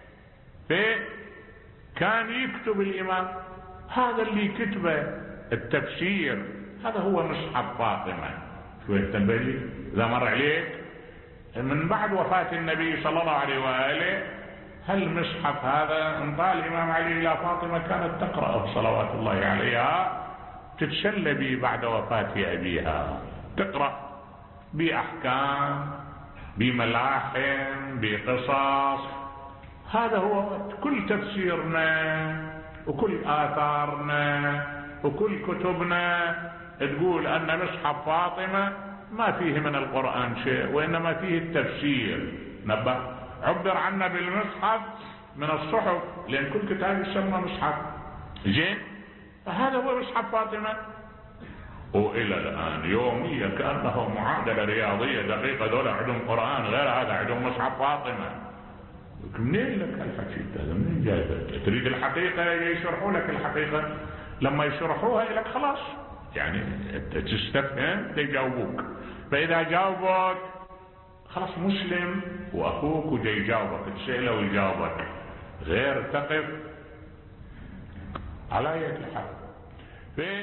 فكان يكتب الإمام هذا اللي كتبه التفسير، هذا هو مصحف فاطمة. شو يتنبه لي إذا مر عليك من بعد وفاة النبي صلى الله عليه وآله، هل مصحف هذا انطى الإمام علي إلى فاطمة كانت تقرأه صلوات الله عليها، تتسلى به بعد وفاة أبيها، تقرأ بأحكام، بملاحم، بقصص. هذا هو كل تفسيرنا وكل آثارنا وكل كتبنا تقول أن مصحف فاطمة ما فيه من القرآن شيء، وإنما فيه التفسير. نبه عبر عنا بالمصحف من الصحف، لأن كل كتاب يسمى مصحف. زين، فهذا هو مصحف فاطمة. وإلى الآن يوميا كأنه معادلة رياضية دقيقة، دول عندهم قرآن غير هذا عندهم مصحف فاطمة. منين لك الحكي هذا؟ منين جايبه؟ تريد الحقيقة يشرحوا لك الحقيقة، لما يشرحوها لك خلاص يعني تستفهم يجاوبوك. فإذا جاوبك خلاص مسلم وأخوك وجاي يجاوبك، تسأله ويجاوبك، غير تقف على يد الحق. في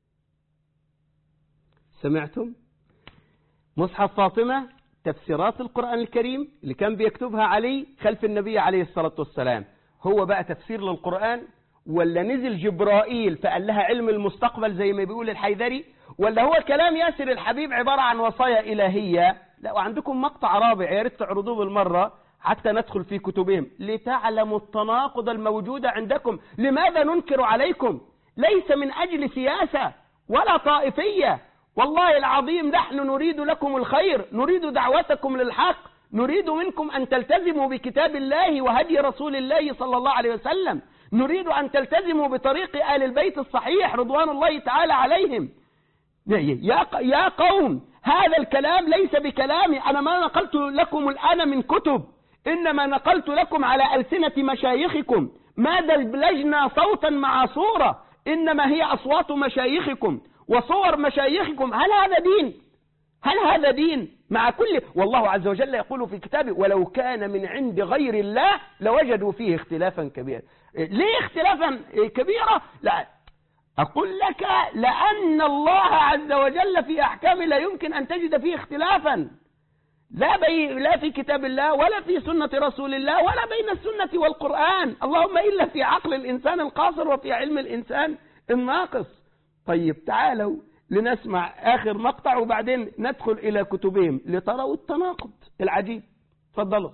سمعتم مصحف فاطمة، تفسيرات القرآن الكريم اللي كان بيكتبها علي خلف النبي عليه الصلاة والسلام، هو بقى تفسير للقرآن؟ ولا نزل جبرائيل فقال لها علم المستقبل زي ما بيقول الحيدري؟ ولا هو كلام ياسر الحبيب عبارة عن وصايا إلهية؟ لا، وعندكم مقطع رابع يا ريت تعرضوه بالمرة حتى ندخل في كتبهم لتعلموا التناقض الموجود عندكم. لماذا ننكر عليكم؟ ليس من أجل سياسة ولا طائفية، والله العظيم نحن نريد لكم الخير، نريد دعوتكم للحق، نريد منكم أن تلتزموا بكتاب الله وهدي رسول الله صلى الله عليه وسلم، نريد أن تلتزموا بطريق آل البيت الصحيح رضوان الله تعالى عليهم. يا قوم، هذا الكلام ليس بكلامي، أنا ما نقلت لكم الآن من كتب، إنما نقلت لكم على ألسنة مشايخكم ما دبلجنا صوتا مع صورة، إنما هي أصوات مشايخكم وصور مشايخكم. هل هذا دين؟ هل هذا دين؟ مع كل والله عز وجل يقول في كتابه ولو كان من عند غير الله لوجدوا فيه اختلافا كبيرا. ليه اختلافا كبيرا؟ لا أقول لك لأن الله عز وجل في أحكامه لا يمكن أن تجد فيه اختلافا، لا, بي لا في كتاب الله ولا في سنة رسول الله ولا بين السنة والقرآن، اللهم إلا في عقل الإنسان القاصر وفي علم الإنسان الناقص. طيب تعالوا لنسمع آخر مقطع وبعدين ندخل إلى كتبهم لتروا التناقض العجيب. تفضلوا.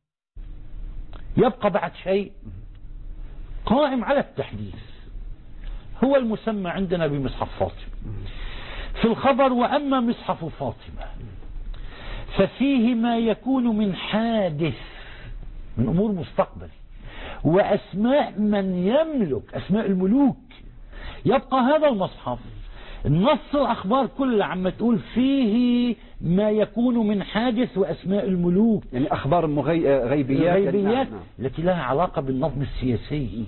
يبقى بعد شيء قائم على التحديث، هو المسمى عندنا بمصحف فاطمة في الخبر. وأما مصحف فاطمة ففيه ما يكون من حادث من أمور مستقبل وأسماء من يملك أسماء الملوك. يبقى هذا المصحف النص الأخبار كلها عم تقول فيه ما يكون من حادث وأسماء الملوك، يعني أخبار مغي... غيبيات, غيبيات التي لها علاقة بالنظم السياسي.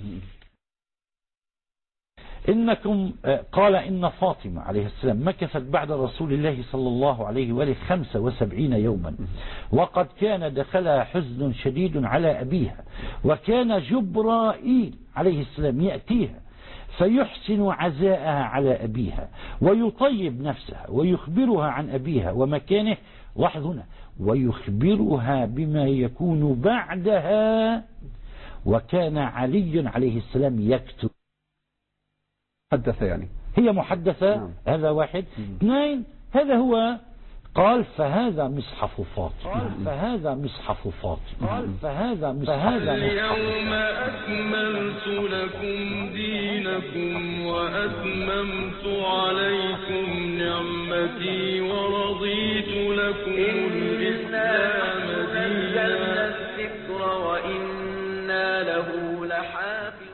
إنكم قال إن فاطمة عليه السلام مكثت بعد رسول الله صلى الله عليه وآله خمسة وسبعين يوما، وقد كان دخلها حزن شديد على أبيها، وكان جبرائيل عليه السلام يأتيها فيحسن عزاءها على أبيها ويطيب نفسها ويخبرها عن أبيها ومكانه، لاحظنا، ويخبرها بما يكون بعدها. وكان علي عليه السلام يكتب. محدثة يعني هي محدثة. نعم. هذا واحد. اثنين، هذا هو قال فهذا مصحف فاطمة. قال فهذا مصحف فاطمة. قال فهذا مصحف. اليوم أكملت لكم دينكم وأتممت عليكم نعمتي ورضيت لكم الإسلام دينا. الذكر وإنا له لحافظون.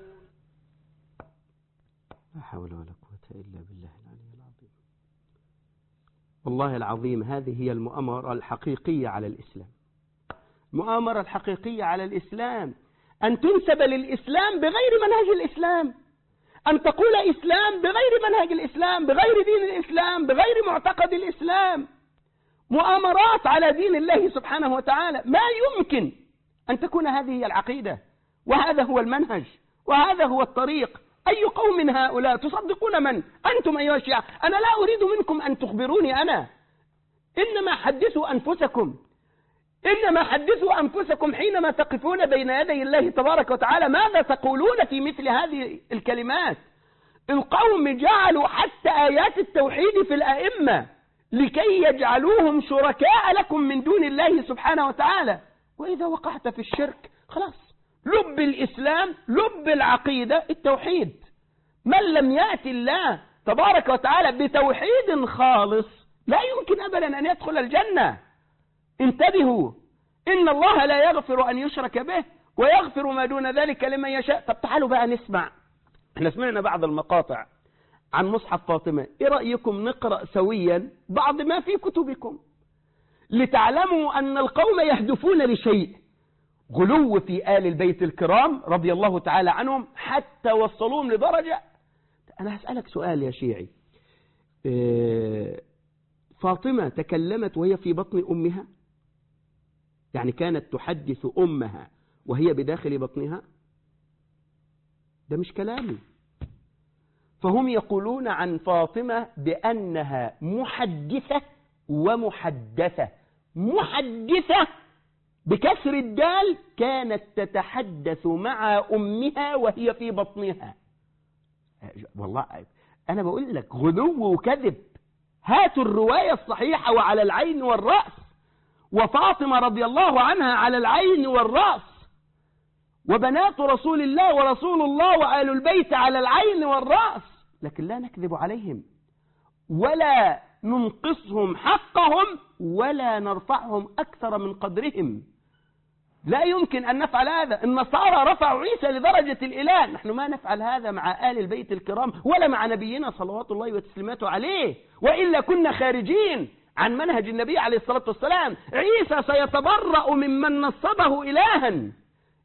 لا حول ولا قوة إلا بالله العلي العظيم. والله العظيم هذه هي المؤامرة الحقيقية على الإسلام. المؤامرة الحقيقية على الإسلام أن تنسب للإسلام بغير منهج الإسلام، أن تقول إسلام بغير منهج الإسلام، بغير دين الإسلام، بغير معتقد الإسلام. مؤامرات على دين الله سبحانه وتعالى. ما يمكن أن تكون هذه هي العقيدة وهذا هو المنهج وهذا هو الطريق. أي قوم هؤلاء؟ تصدقون من؟ أنتم أيها الشيعة. أنا لا أريد منكم أن تخبروني أنا، إنما حدثوا أنفسكم، إنما حدثوا أنفسكم حينما تقفون بين يدي الله تبارك وتعالى ماذا تقولون في مثل هذه الكلمات. القوم جعلوا حتى آيات التوحيد في الأئمة لكي يجعلوهم شركاء لكم من دون الله سبحانه وتعالى. وإذا وقعت في الشرك خلاص، لب الإسلام لب العقيدة التوحيد. من لم يأتي الله تبارك وتعالى بتوحيد خالص لا يمكن أبدا أن يدخل الجنة. انتبهوا، إن الله لا يغفر أن يشرك به ويغفر ما دون ذلك لمن يشاء. طب تعالوا بقى نسمع، احنا سمعنا بعض المقاطع عن مصحف فاطمة، ايه رأيكم نقرأ سويا بعض ما في كتبكم لتعلموا أن القوم يهدفون لشيء، غلو في آل البيت الكرام رضي الله تعالى عنهم حتى وصلوهم لدرجة. أنا هسألك سؤال يا شيعي، فاطمة تكلمت وهي في بطن أمها؟ يعني كانت تحدث أمها وهي بداخل بطنها؟ ده مش كلامي. فهم يقولون عن فاطمة بأنها محدثة ومحدثة. محدثة بكسر الدال، كانت تتحدث مع أمها وهي في بطنها. والله أنا بقول لك غلو وكذب. هاتوا الرواية الصحيحة وعلى العين والرأس، وفاطمة رضي الله عنها على العين والرأس، وبنات رسول الله ورسول الله وآل البيت على العين والرأس، لكن لا نكذب عليهم ولا ننقصهم حقهم ولا نرفعهم أكثر من قدرهم. لا يمكن أن نفعل هذا. النصارى رفعوا عيسى لدرجة الإله، نحن ما نفعل هذا مع آل البيت الكرام ولا مع نبينا صلوات الله وتسليماته عليه، وإلا كنا خارجين عن منهج النبي عليه الصلاة والسلام. عيسى سيتبرأ ممن نصبه إلها،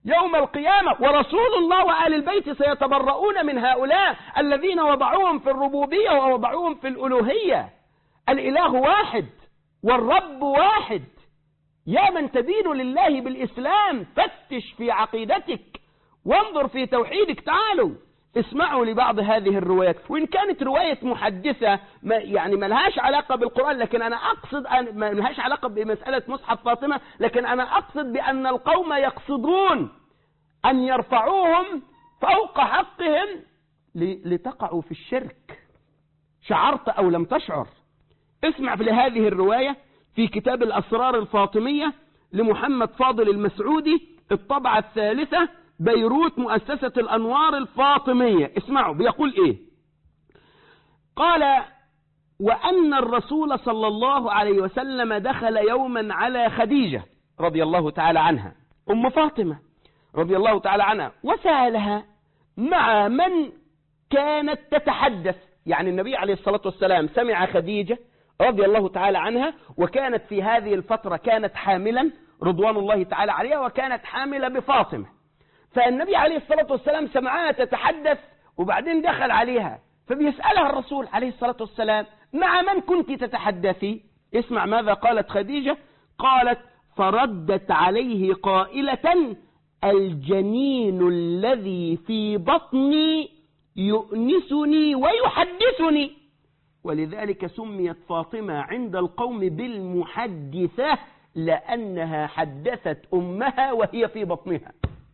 يوم القيامة، ورسول الله وآل البيت سيتبرؤون من هؤلاء الذين وضعوهم في الربوبية ووضعوهم في الألوهية. الإله واحد والرب واحد. يا من تدين لله بالإسلام فتش في عقيدتك وانظر في توحيدك. تعالوا اسمعوا لبعض هذه الروايات، وإن كانت رواية محدثة ما يعني ما لهاش علاقة بالقرآن، لكن أنا أقصد أن ما لهاش علاقة بمسألة مصحف فاطمة، لكن أنا أقصد بأن القوم يقصدون أن يرفعوهم فوق حقهم لتقعوا في الشرك، شعرت أو لم تشعر. اسمع لهذه الرواية في كتاب الأسرار الفاطمية لمحمد فاضل المسعودي، الطبعة الثالثة، بيروت، مؤسسة الأنوار الفاطمية. اسمعوا بيقول إيه. قال: وأن الرسول صلى الله عليه وسلم دخل يوما على خديجة رضي الله تعالى عنها أم فاطمة رضي الله تعالى عنها، وسألها مع من كانت تتحدث. يعني النبي عليه الصلاة والسلام سمع خديجة رضي الله تعالى عنها، وكانت في هذه الفترة كانت حاملا رضوان الله تعالى عليها، وكانت حاملة بفاطمة. فالنبي عليه الصلاة والسلام سمعها تتحدث، وبعدين دخل عليها فبيسألها الرسول عليه الصلاة والسلام مع من كنت تتحدثي؟ اسمع ماذا قالت خديجة. قالت: فردت عليه قائلة: الجنين الذي في بطني يؤنسني ويحدثني. ولذلك سميت فاطمة عند القوم بالمحدثة، لأنها حدثت أمها وهي في بطنها.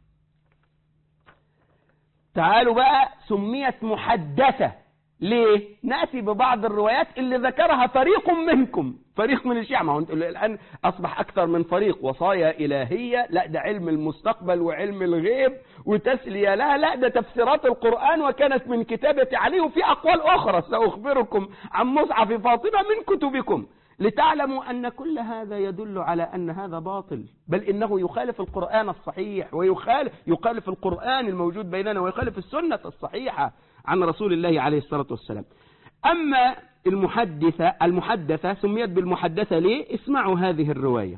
تعالوا بقى، سميت محدثة ليه؟ نأتي ببعض الروايات اللي ذكرها فريق منكم، فريق من الشيعة. ما هو الآن أصبح أكثر من فريق، وصايا إلهية، لا ده علم المستقبل وعلم الغيب وتسلية، لا لا ده تفسيرات القرآن وكانت من كتابة علي، وفي أقوال أخرى سأخبركم عن مصحف فاطمة من كتبكم، لتعلموا أن كل هذا يدل على أن هذا باطل، بل إنه يخالف القرآن الصحيح، ويخالف يخالف القرآن الموجود بيننا، ويخالف السنة الصحيحة عن رسول الله عليه الصلاة والسلام. أما المحدثة المحدثة سميت بالمحدثة ليه؟ اسمعوا هذه الرواية.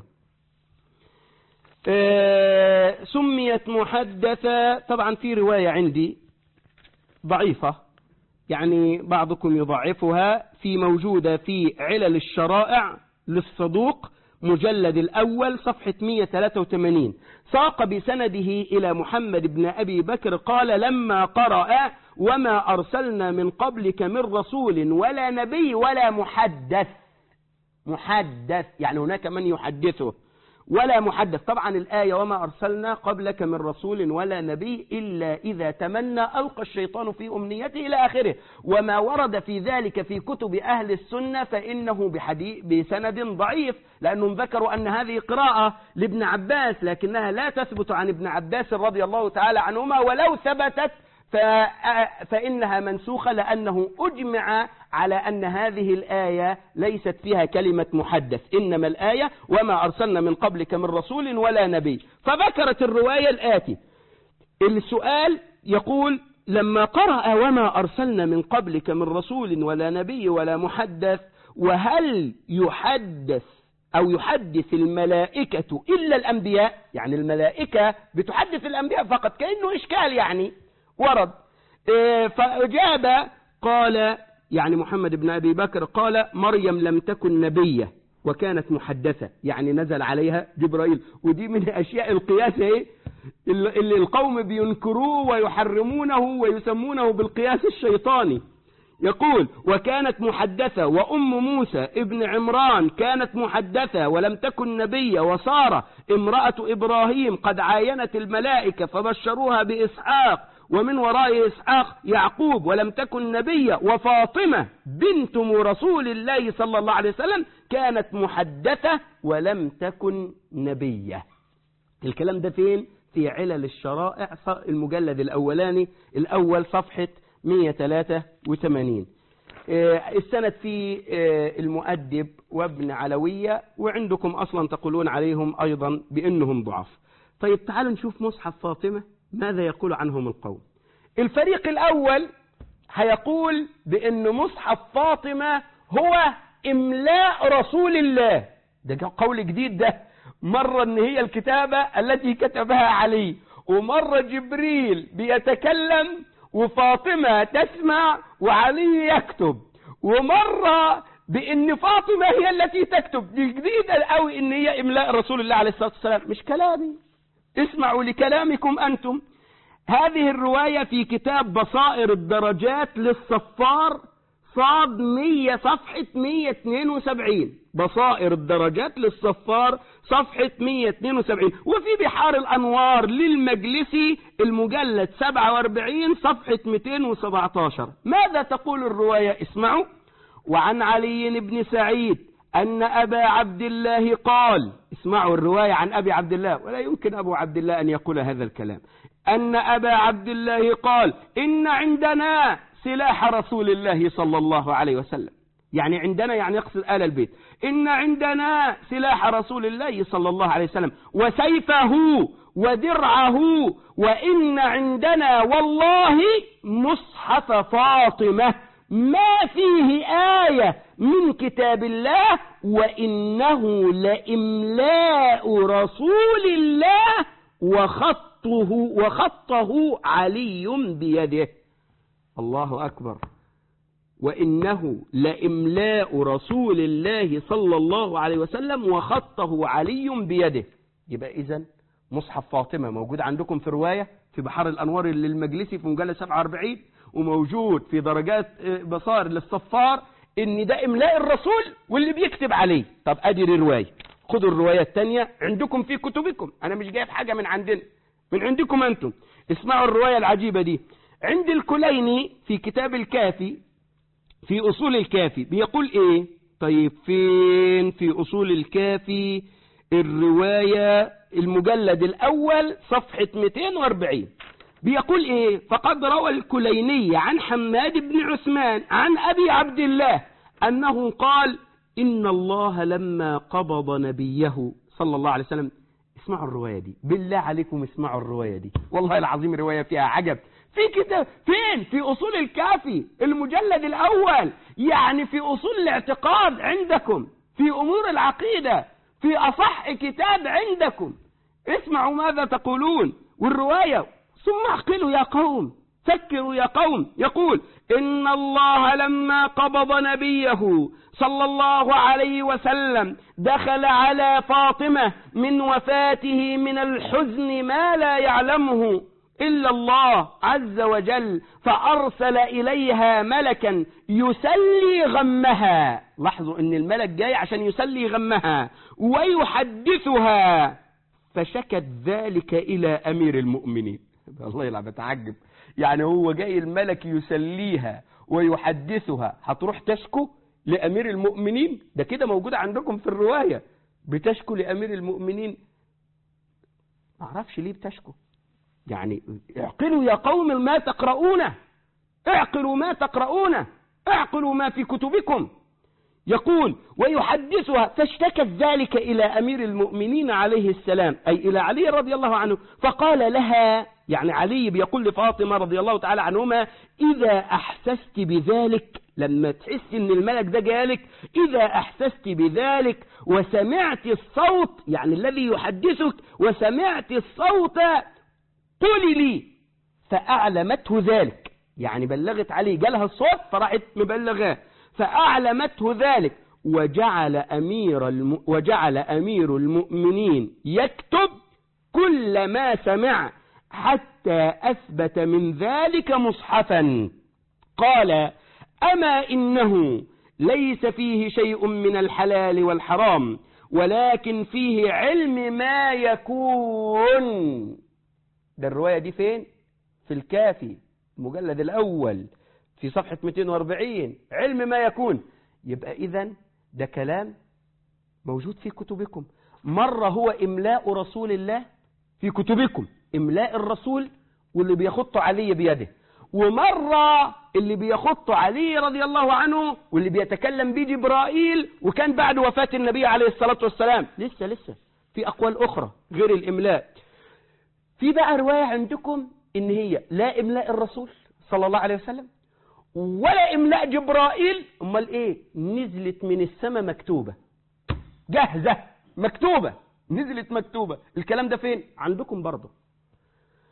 آه سميت محدثة، طبعا في رواية عندي ضعيفة، يعني بعضكم يضعفها، في موجودة في علل الشرائع للصدوق مجلد الأول صفحة مئة وثلاثة وثمانين، ساق بسنده إلى محمد بن أبي بكر قال: لما قرأ: وما أرسلنا من قبلك من رسول ولا نبي ولا محدث. محدث يعني هناك من يحدثه، ولا محدث. طبعا الآية وما أرسلنا قبلك من رسول ولا نبي إلا إذا تمنى ألقى الشيطان في أمنيته إلى آخره. وما ورد في ذلك في كتب أهل السنة فإنه بحديث بسند ضعيف، لأنهم ذكروا أن هذه قراءة لابن عباس، لكنها لا تثبت عن ابن عباس رضي الله تعالى عنهما، ولو ثبتت فإنها منسوخة، لأنه أجمع على أن هذه الآية ليست فيها كلمة محدث، إنما الآية وما أرسلنا من قبلك من رسول ولا نبي. فذكرت الرواية الآتي. السؤال يقول: لما قرأ وما أرسلنا من قبلك من رسول ولا نبي ولا محدث، وهل يحدث أو يحدث الملائكة إلا الأنبياء؟ يعني الملائكة بتحدث الأنبياء فقط، كأنه إشكال يعني ورد. فأجاب قال، يعني محمد بن أبي بكر قال: مريم لم تكن نبية وكانت محدثة، يعني نزل عليها جبرائيل. ودي من أشياء القياس اللي القوم بينكروه ويحرمونه ويسمونه بالقياس الشيطاني. يقول: وكانت محدثة، وأم موسى ابن عمران كانت محدثة ولم تكن نبية، وسارة امرأة إبراهيم قد عاينت الملائكة فبشروها بإسحاق، ومن وراء إسحاق يعقوب ولم تكن نبية، وفاطمة بنت رسول الله صلى الله عليه وسلم كانت محدثة ولم تكن نبية. الكلام ده فين؟ في علل الشرائع المجلد الأولاني الأول صفحة مئة وثلاثة وثمانين. السند في المؤدب وابن علوية، وعندكم أصلا تقولون عليهم أيضا بأنهم ضعف. طيب تعالوا نشوف مصحف فاطمة ماذا يقول عنهم القوم. الفريق الأول هيقول بأن مصحف فاطمة هو إملاء رسول الله. ده قول جديد، ده مرة أن هي الكتابة التي كتبها علي، ومرة جبريل بيتكلم وفاطمة تسمع وعلي يكتب، ومرة بأن فاطمة هي التي تكتب. دي جديدة قوي إن هي إملاء رسول الله عليه الصلاة والسلام، مش كلامي، اسمعوا لكلامكم أنتم. هذه الرواية في كتاب بصائر الدرجات للصفار صاد مية صفحة مية واثنين وسبعين، بصائر الدرجات للصفار صفحة مية واثنين وسبعين، وفي بحار الأنوار للمجلسي المجلد سبعة وأربعين صفحة مئتين وسبعة عشر. ماذا تقول الرواية؟ اسمعوا. وعن علي بن سعيد أن أبا عبد الله قال، اسمعوا الرواية عن أبي عبد الله، ولا يمكن أبو عبد الله أن يقول هذا الكلام، أن أبا عبد الله قال إن عندنا سلاح رسول الله صلى الله عليه وسلم. يعني عندنا يعني يقصد آل البيت. إن عندنا سلاح رسول الله صلى الله عليه وسلم وسيفه ودرعه، وإن عندنا والله مصحف فاطمة ما فيه آية من كتاب الله، وإنه لإملاء رسول الله وخطه وخطه علي بيده. الله أكبر. وإنه لإملاء رسول الله صلى الله عليه وسلم وخطه علي بيده. يبقى إذن مصحف فاطمة موجود عندكم في رواية في بحار الأنوار للمجلسي في مجلد سبعة وأربعين، وموجود في درجات بصائر للصفار إن ده إملاء الرسول واللي بيكتب عليه. طب أدي الرواية، خذوا الرواية الثانية عندكم في كتبكم، أنا مش جايب حاجة من عندنا، من عندكم أنتم. اسمعوا الرواية العجيبة دي. عند الكليني في كتاب الكافي في أصول الكافي بيقول إيه؟ طيب فين في أصول الكافي؟ الرواية المجلد الأول صفحة مئتين وأربعين بيقول إيه؟ فقد روى الكليني عن حماد بن عثمان عن أبي عبد الله أنه قال إن الله لما قبض نبيه صلى الله عليه وسلم. اسمعوا الرواية دي بالله عليكم، اسمعوا الرواية دي، والله العظيم رواية فيها عجب. في كتاب فين؟ في أصول الكافي المجلد الأول، يعني في أصول الاعتقاد عندكم، في أمور العقيدة، في أصح كتاب عندكم. اسمعوا ماذا تقولون والرواية، ثم اعقلوا يا قوم، فكروا يا قوم. يقول إن الله لما قبض نبيه صلى الله عليه وسلم دخل على فاطمة من وفاته من الحزن ما لا يعلمه إلا الله عز وجل، فأرسل إليها ملكا يسلي غمها. لاحظوا إن الملك جاي عشان يسلي غمها ويحدثها، فشكت ذلك إلى أمير المؤمنين. الله يلعب، بتعجب، يعني هو جاي الملك يسليها ويحدثها، هتروح تشكو لأمير المؤمنين؟ ده كده موجود عندكم في الرواية، بتشكو لأمير المؤمنين. معرفش ليه بتشكو، يعني اعقلوا يا قوم ما تقرؤونه، اعقلوا ما تقرؤونه، اعقلوا ما في كتبكم. يقول ويحدثها، فاشتكت ذلك إلى أمير المؤمنين عليه السلام، أي إلى علي رضي الله عنه، فقال لها، يعني علي بيقول لفاطمة رضي الله تعالى عنهما، إذا أحسست بذلك، لما تحس إن الملك ده جالك، إذا أحسست بذلك وسمعت الصوت، يعني الذي يحدثك وسمعت الصوت، قولي لي. فأعلمته ذلك، يعني بلغت علي، جالها الصوت فراحت مبلغاه، فأعلمته ذلك. وجعل أمير الم... وجعل أمير المؤمنين يكتب كل ما سمع حتى أثبت من ذلك مصحفا. قال أما إنه ليس فيه شيء من الحلال والحرام، ولكن فيه علم ما يكون. ده الرواية دي فين؟ في الكافي المجلد الأول في صفحة مئتين وأربعين، علم ما يكون. يبقى إذن ده كلام موجود في كتبكم. مرة هو إملاء رسول الله في كتبكم، إملاء الرسول واللي بيخط علي بيده، ومرة اللي بيخط علي رضي الله عنه واللي بيتكلم به جبرائيل، وكان بعد وفاة النبي عليه الصلاة والسلام. لسه لسه في أقوال أخرى غير الإملاء. في بقى رواية عندكم إن هي لا إملاء الرسول صلى الله عليه وسلم ولا إملاء جبرائيل، أمال إيه؟ نزلت من السماء مكتوبة جاهزة، مكتوبة، نزلت مكتوبة. الكلام ده فين؟ عندكم برضه.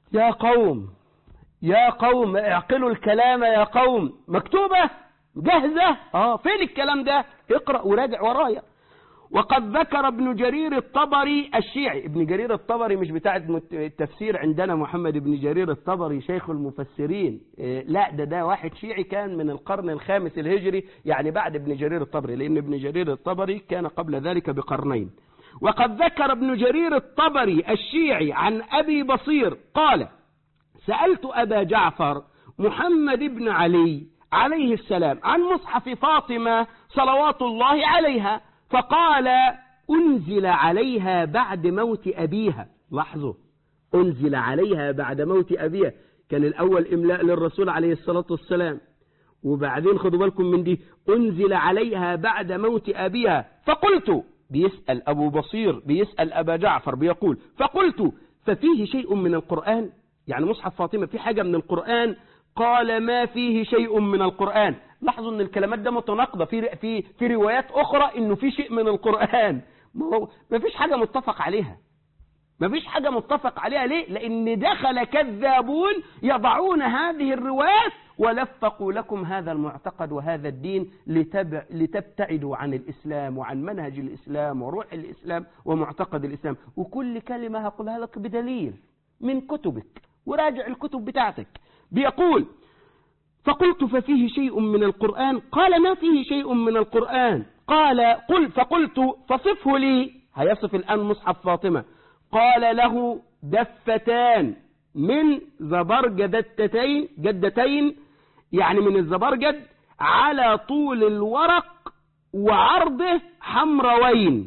يا قوم يا قوم اعقلوا الكلام يا قوم. مكتوبة جاهزة؟ اه فين الكلام ده؟ اقرأ وراجع ورايا. وقد ذكر ابن جرير الطبري الشيعي. ابن جرير الطبري مش بتاع التفسير عندنا محمد ابن جرير الطبري شيخ المفسرين، لا ده ده واحد شيعي كان من القرن الخامس الهجري، يعني بعد ابن جرير الطبري، لأن ابن جرير الطبري كان قبل ذلك بقرنين. وقد ذكر ابن جرير الطبري الشيعي عن أبي بصير قال: سألت أبا جعفر محمد بن علي عليه السلام عن مصحف فاطمة صلوات الله عليها، فقال: أنزل عليها بعد موت أبيها. لاحظوا، أنزل عليها بعد موت أبيها. كان الأول إملاء للرسول عليه الصلاة والسلام، وبعدين خدوا بالكم من دي، أنزل عليها بعد موت أبيها. فقلت، بيسأل أبو بصير بيسأل أبا جعفر بيقول: فقلت ففيه شيء من القرآن؟ يعني مصحف فاطمة في حاجة من القرآن؟ قال: ما فيه شيء من القرآن. لاحظوا ان الكلمات ده متناقضة، في في في روايات اخرى انه في شيء من القرآن. ما فيش حاجة متفق عليها، ما فيش حاجة متفق عليها. ليه؟ لان دخل كذابون يضعون هذه الروايات ولفقوا لكم هذا المعتقد وهذا الدين لتبع لتبتعدوا عن الإسلام وعن منهج الإسلام وروح الإسلام ومعتقد الإسلام. وكل كلمة هقولها لك بدليل من كتبك، وراجع الكتب بتاعتك. بيقول: فقلت ففيه شيء من القرآن؟ قال: ما فيه شيء من القرآن. قال: قل فقلت فصفه لي. هيصف الآن مصحف فاطمة. قال له: دفتان من زبرجدتين جدتين، يعني من الزبرجد، على طول الورق وعرضه حمروين.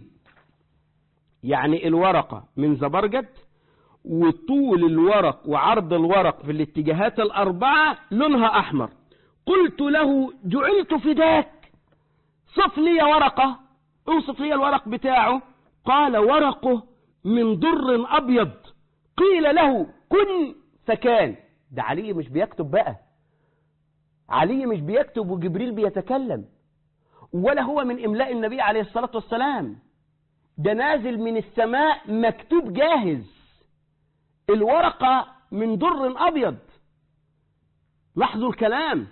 يعني الورقة من زبرجد وطول الورق وعرض الورق في الاتجاهات الأربعة لونها أحمر. قلت له: جعلت فداك، صف لي ورقة، اوصف لي الورق بتاعه. قال: ورقه من در أبيض. قيل له: كن فكان. ده علي مش بيكتب بقى، علي مش بيكتب وجبريل بيتكلم، ولا هو من إملاء النبي عليه الصلاة والسلام، ده نازل من السماء مكتوب جاهز. الورقة من در أبيض. لاحظوا الكلام،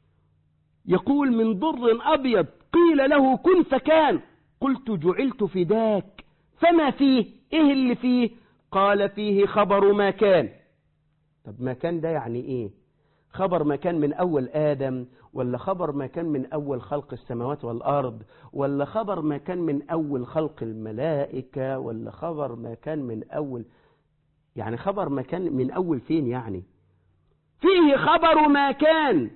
يقول من در أبيض. قيل له: كن فكان. قلت: جعلت فداك، فما فيه؟ إيه اللي فيه؟ قال: فيه خبر ما كان. طب ما كان ده يعني إيه؟ خبر ما كان من أول آدم، ولا خبر ما كان من أول خلق السماوات والأرض، ولا خبر ما كان من أول خلق الملائكة، ولا خبر ما كان من أول، يعني خبر ما كان من أول فين؟ يعني فيه خبر ما كان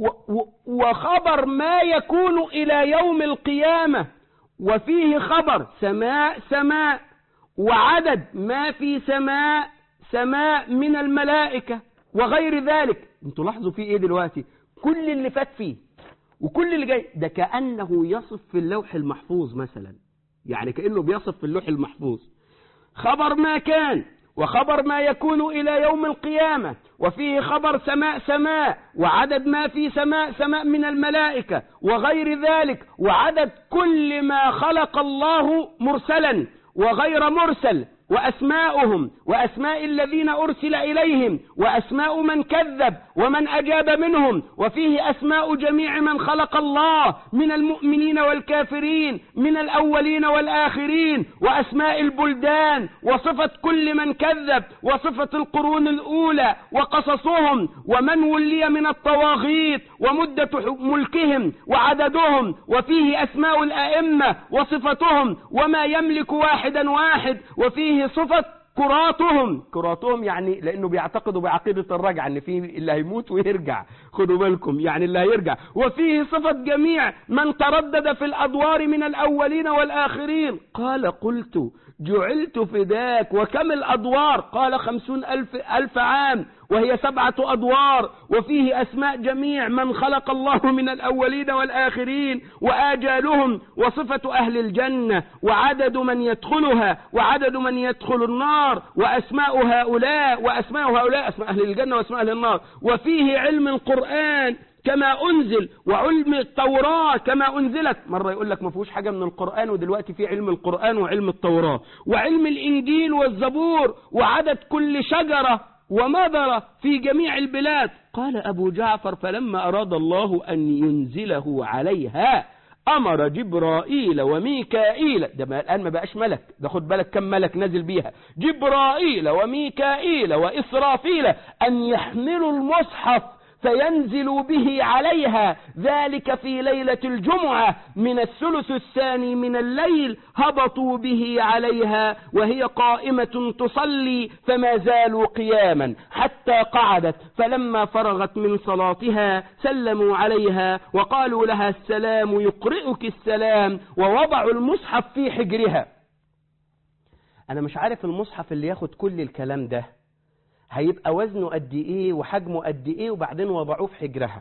وخبر ما يكون إلى يوم القيامة، وفيه خبر سماء سماء وعدد ما في سماء سماء من الملائكة وغير ذلك. انتوا لاحظوا فيه ايه دلوقتي؟ كل اللي فات فيه وكل اللي جاي ده كأنه يصف في اللوح المحفوظ مثلا، يعني كأنه بيصف في اللوح المحفوظ. خبر ما كان وخبر ما يكون إلى يوم القيامة، وفيه خبر سماء سماء وعدد ما في سماء سماء من الملائكة وغير ذلك، وعدد كل ما خلق الله مرسلا وغير مرسل، وأسماؤهم وأسماء الذين أرسل إليهم، وأسماء من كذب ومن أجاب منهم، وفيه أسماء جميع من خلق الله من المؤمنين والكافرين من الأولين والآخرين، وأسماء البلدان، وصفة كل من كذب، وصفة القرون الأولى وقصصهم، ومن ولي من الطواغيت ومدة ملكهم وعددهم، وفيه أسماء الأئمة وصفتهم وما يملك واحدا واحد، وفيه صفة كراتهم. كراتهم يعني لأنه بيعتقدوا بعقيدة الرجعة أن فيه اللي هيموت ويرجع، خدوا بالكم، يعني اللي هيرجع. وفيه صفة جميع من تردد في الأدوار من الأولين والآخرين. قال: قلت: جعلت فداك، وكم الأدوار؟ قال: خمسون ألف, ألف عام، وهي سبعة أدوار، وفيه أسماء جميع من خلق الله من الأولين والآخرين وآجالهم، وصفة أهل الجنة، وعدد من يدخلها، وعدد من يدخل النار، وأسماء هؤلاء وأسماء هؤلاء، أسماء أهل الجنة وأسماء أهل النار. وفيه علم القرآن كما أنزل، وعلم التوراة كما أنزلت. مرة يقول لك ما فيهوش حاجة من القرآن، ودلوقتي في علم القرآن وعلم التوراة، وعلم الإنجيل والزبور، وعدد كل شجرة ومضر في جميع البلاد. قال أبو جعفر فلما أراد الله أن ينزله عليها أمر جبرائيل وميكائيل، ده الآن ما بقاش ملك، ده خد بالك كم ملك نزل بيها، جبرائيل وميكائيل وإسرافيل أن يحملوا المصحف فينزلوا به عليها، ذلك في ليلة الجمعة من الثلث الثاني من الليل، هبطوا به عليها وهي قائمة تصلي فما زالوا قياما حتى قعدت، فلما فرغت من صلاتها سلموا عليها وقالوا لها السلام يقرئك السلام، ووضعوا المصحف في حجرها. أنا مش عارف المصحف اللي ياخد كل الكلام ده هيبقى وزنه قد ايه وحجمه قد ايه، وبعدين وضعوه في حجرها.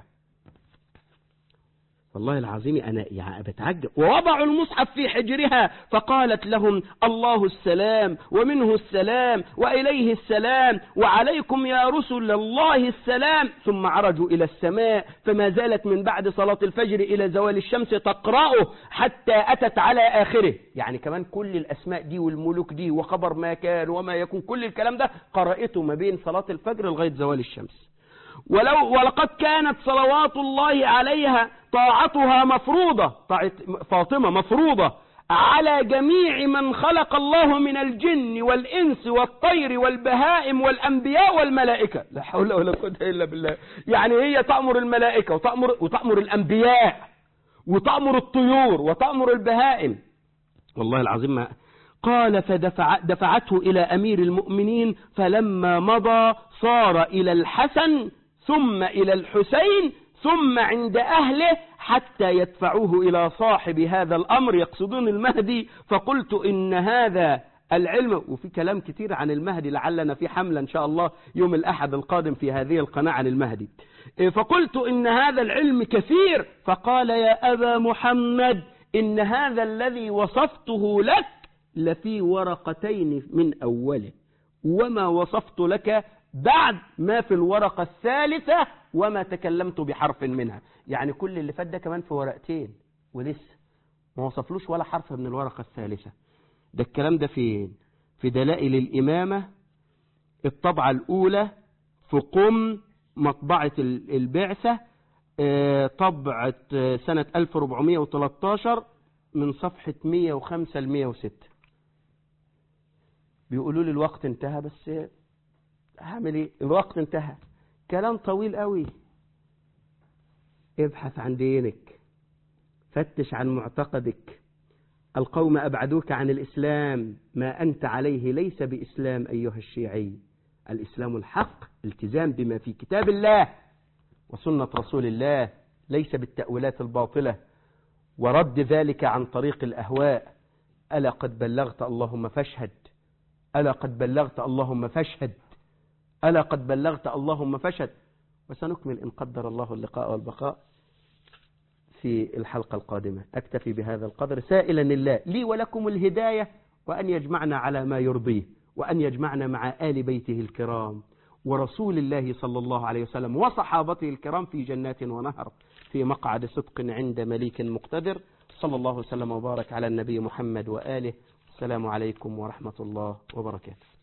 والله العظيم أنا يعني بتعجب. ووضعوا المصحف في حجرها فقالت لهم الله السلام ومنه السلام وإليه السلام وعليكم يا رسل الله السلام، ثم عرجوا إلى السماء فما زالت من بعد صلاة الفجر إلى زوال الشمس تقرأه حتى أتت على آخره. يعني كمان كل الأسماء دي والملوك دي وخبر ما كان وما يكون، كل الكلام ده قرأته ما بين صلاة الفجر لغاية زوال الشمس. ولو ولقد كانت صلوات الله عليها طاعتها مفروضة، طاعة فاطمة مفروضة على جميع من خلق الله من الجن والإنس والطير والبهائم والأنبياء والملائكة. لا حول ولا قوة إلا بالله. يعني هي تأمر الملائكة وتأمر, وتأمر الأنبياء وتأمر الطيور وتأمر البهائم. والله العظيم ما قال فدفع دفعته إلى أمير المؤمنين، فلما مضى صار إلى الحسن ثم إلى الحسين ثم عند أهله حتى يدفعوه إلى صاحب هذا الأمر، يقصدون المهدي. فقلت إن هذا العلم، وفي كلام كتير عن المهدي لعلنا في حملة إن شاء الله يوم الأحد القادم في هذه القناة عن المهدي. فقلت إن هذا العلم كثير. فقال يا أبا محمد إن هذا الذي وصفته لك لفي ورقتين من أوله، وما وصفت لك بعد ما في الورقة الثالثة وما تكلمت بحرف منها. يعني كل اللي فات ده كمان في ورقتين ولسه ما وصفلوش ولا حرف من الورقة الثالثة. ده الكلام ده فين؟ في دلائل الإمامة الطبعة الأولى في قم مطبعة البعثة، طبعة سنة ألف وأربعمائة وثلاثة عشر من صفحة مئة وخمسة ل مئة وستة. بيقولوا لي الوقت انتهى، بس هعمل ايه؟ الوقت انتهى. كلام طويل قوي. ابحث عن دينك، فتش عن معتقدك. القوم أبعدوك عن الإسلام، ما أنت عليه ليس بإسلام أيها الشيعي. الإسلام الحق التزام بما في كتاب الله وسنة رسول الله، ليس بالتأويلات الباطلة ورد ذلك عن طريق الأهواء. ألا قد بلغت اللهم فاشهد، ألا قد بلغت اللهم فاشهد، ألا قد بلغت اللهم فاشهد. وسنكمل إن قدر الله اللقاء والبقاء في الحلقة القادمة. أكتفي بهذا القدر سائلا الله لي ولكم الهداية، وأن يجمعنا على ما يرضيه، وأن يجمعنا مع آل بيته الكرام ورسول الله صلى الله عليه وسلم وصحابته الكرام في جنات ونهر في مقعد صدق عند مليك مقتدر. صلى الله وسلم وبارك على النبي محمد وآله. السلام عليكم ورحمة الله وبركاته.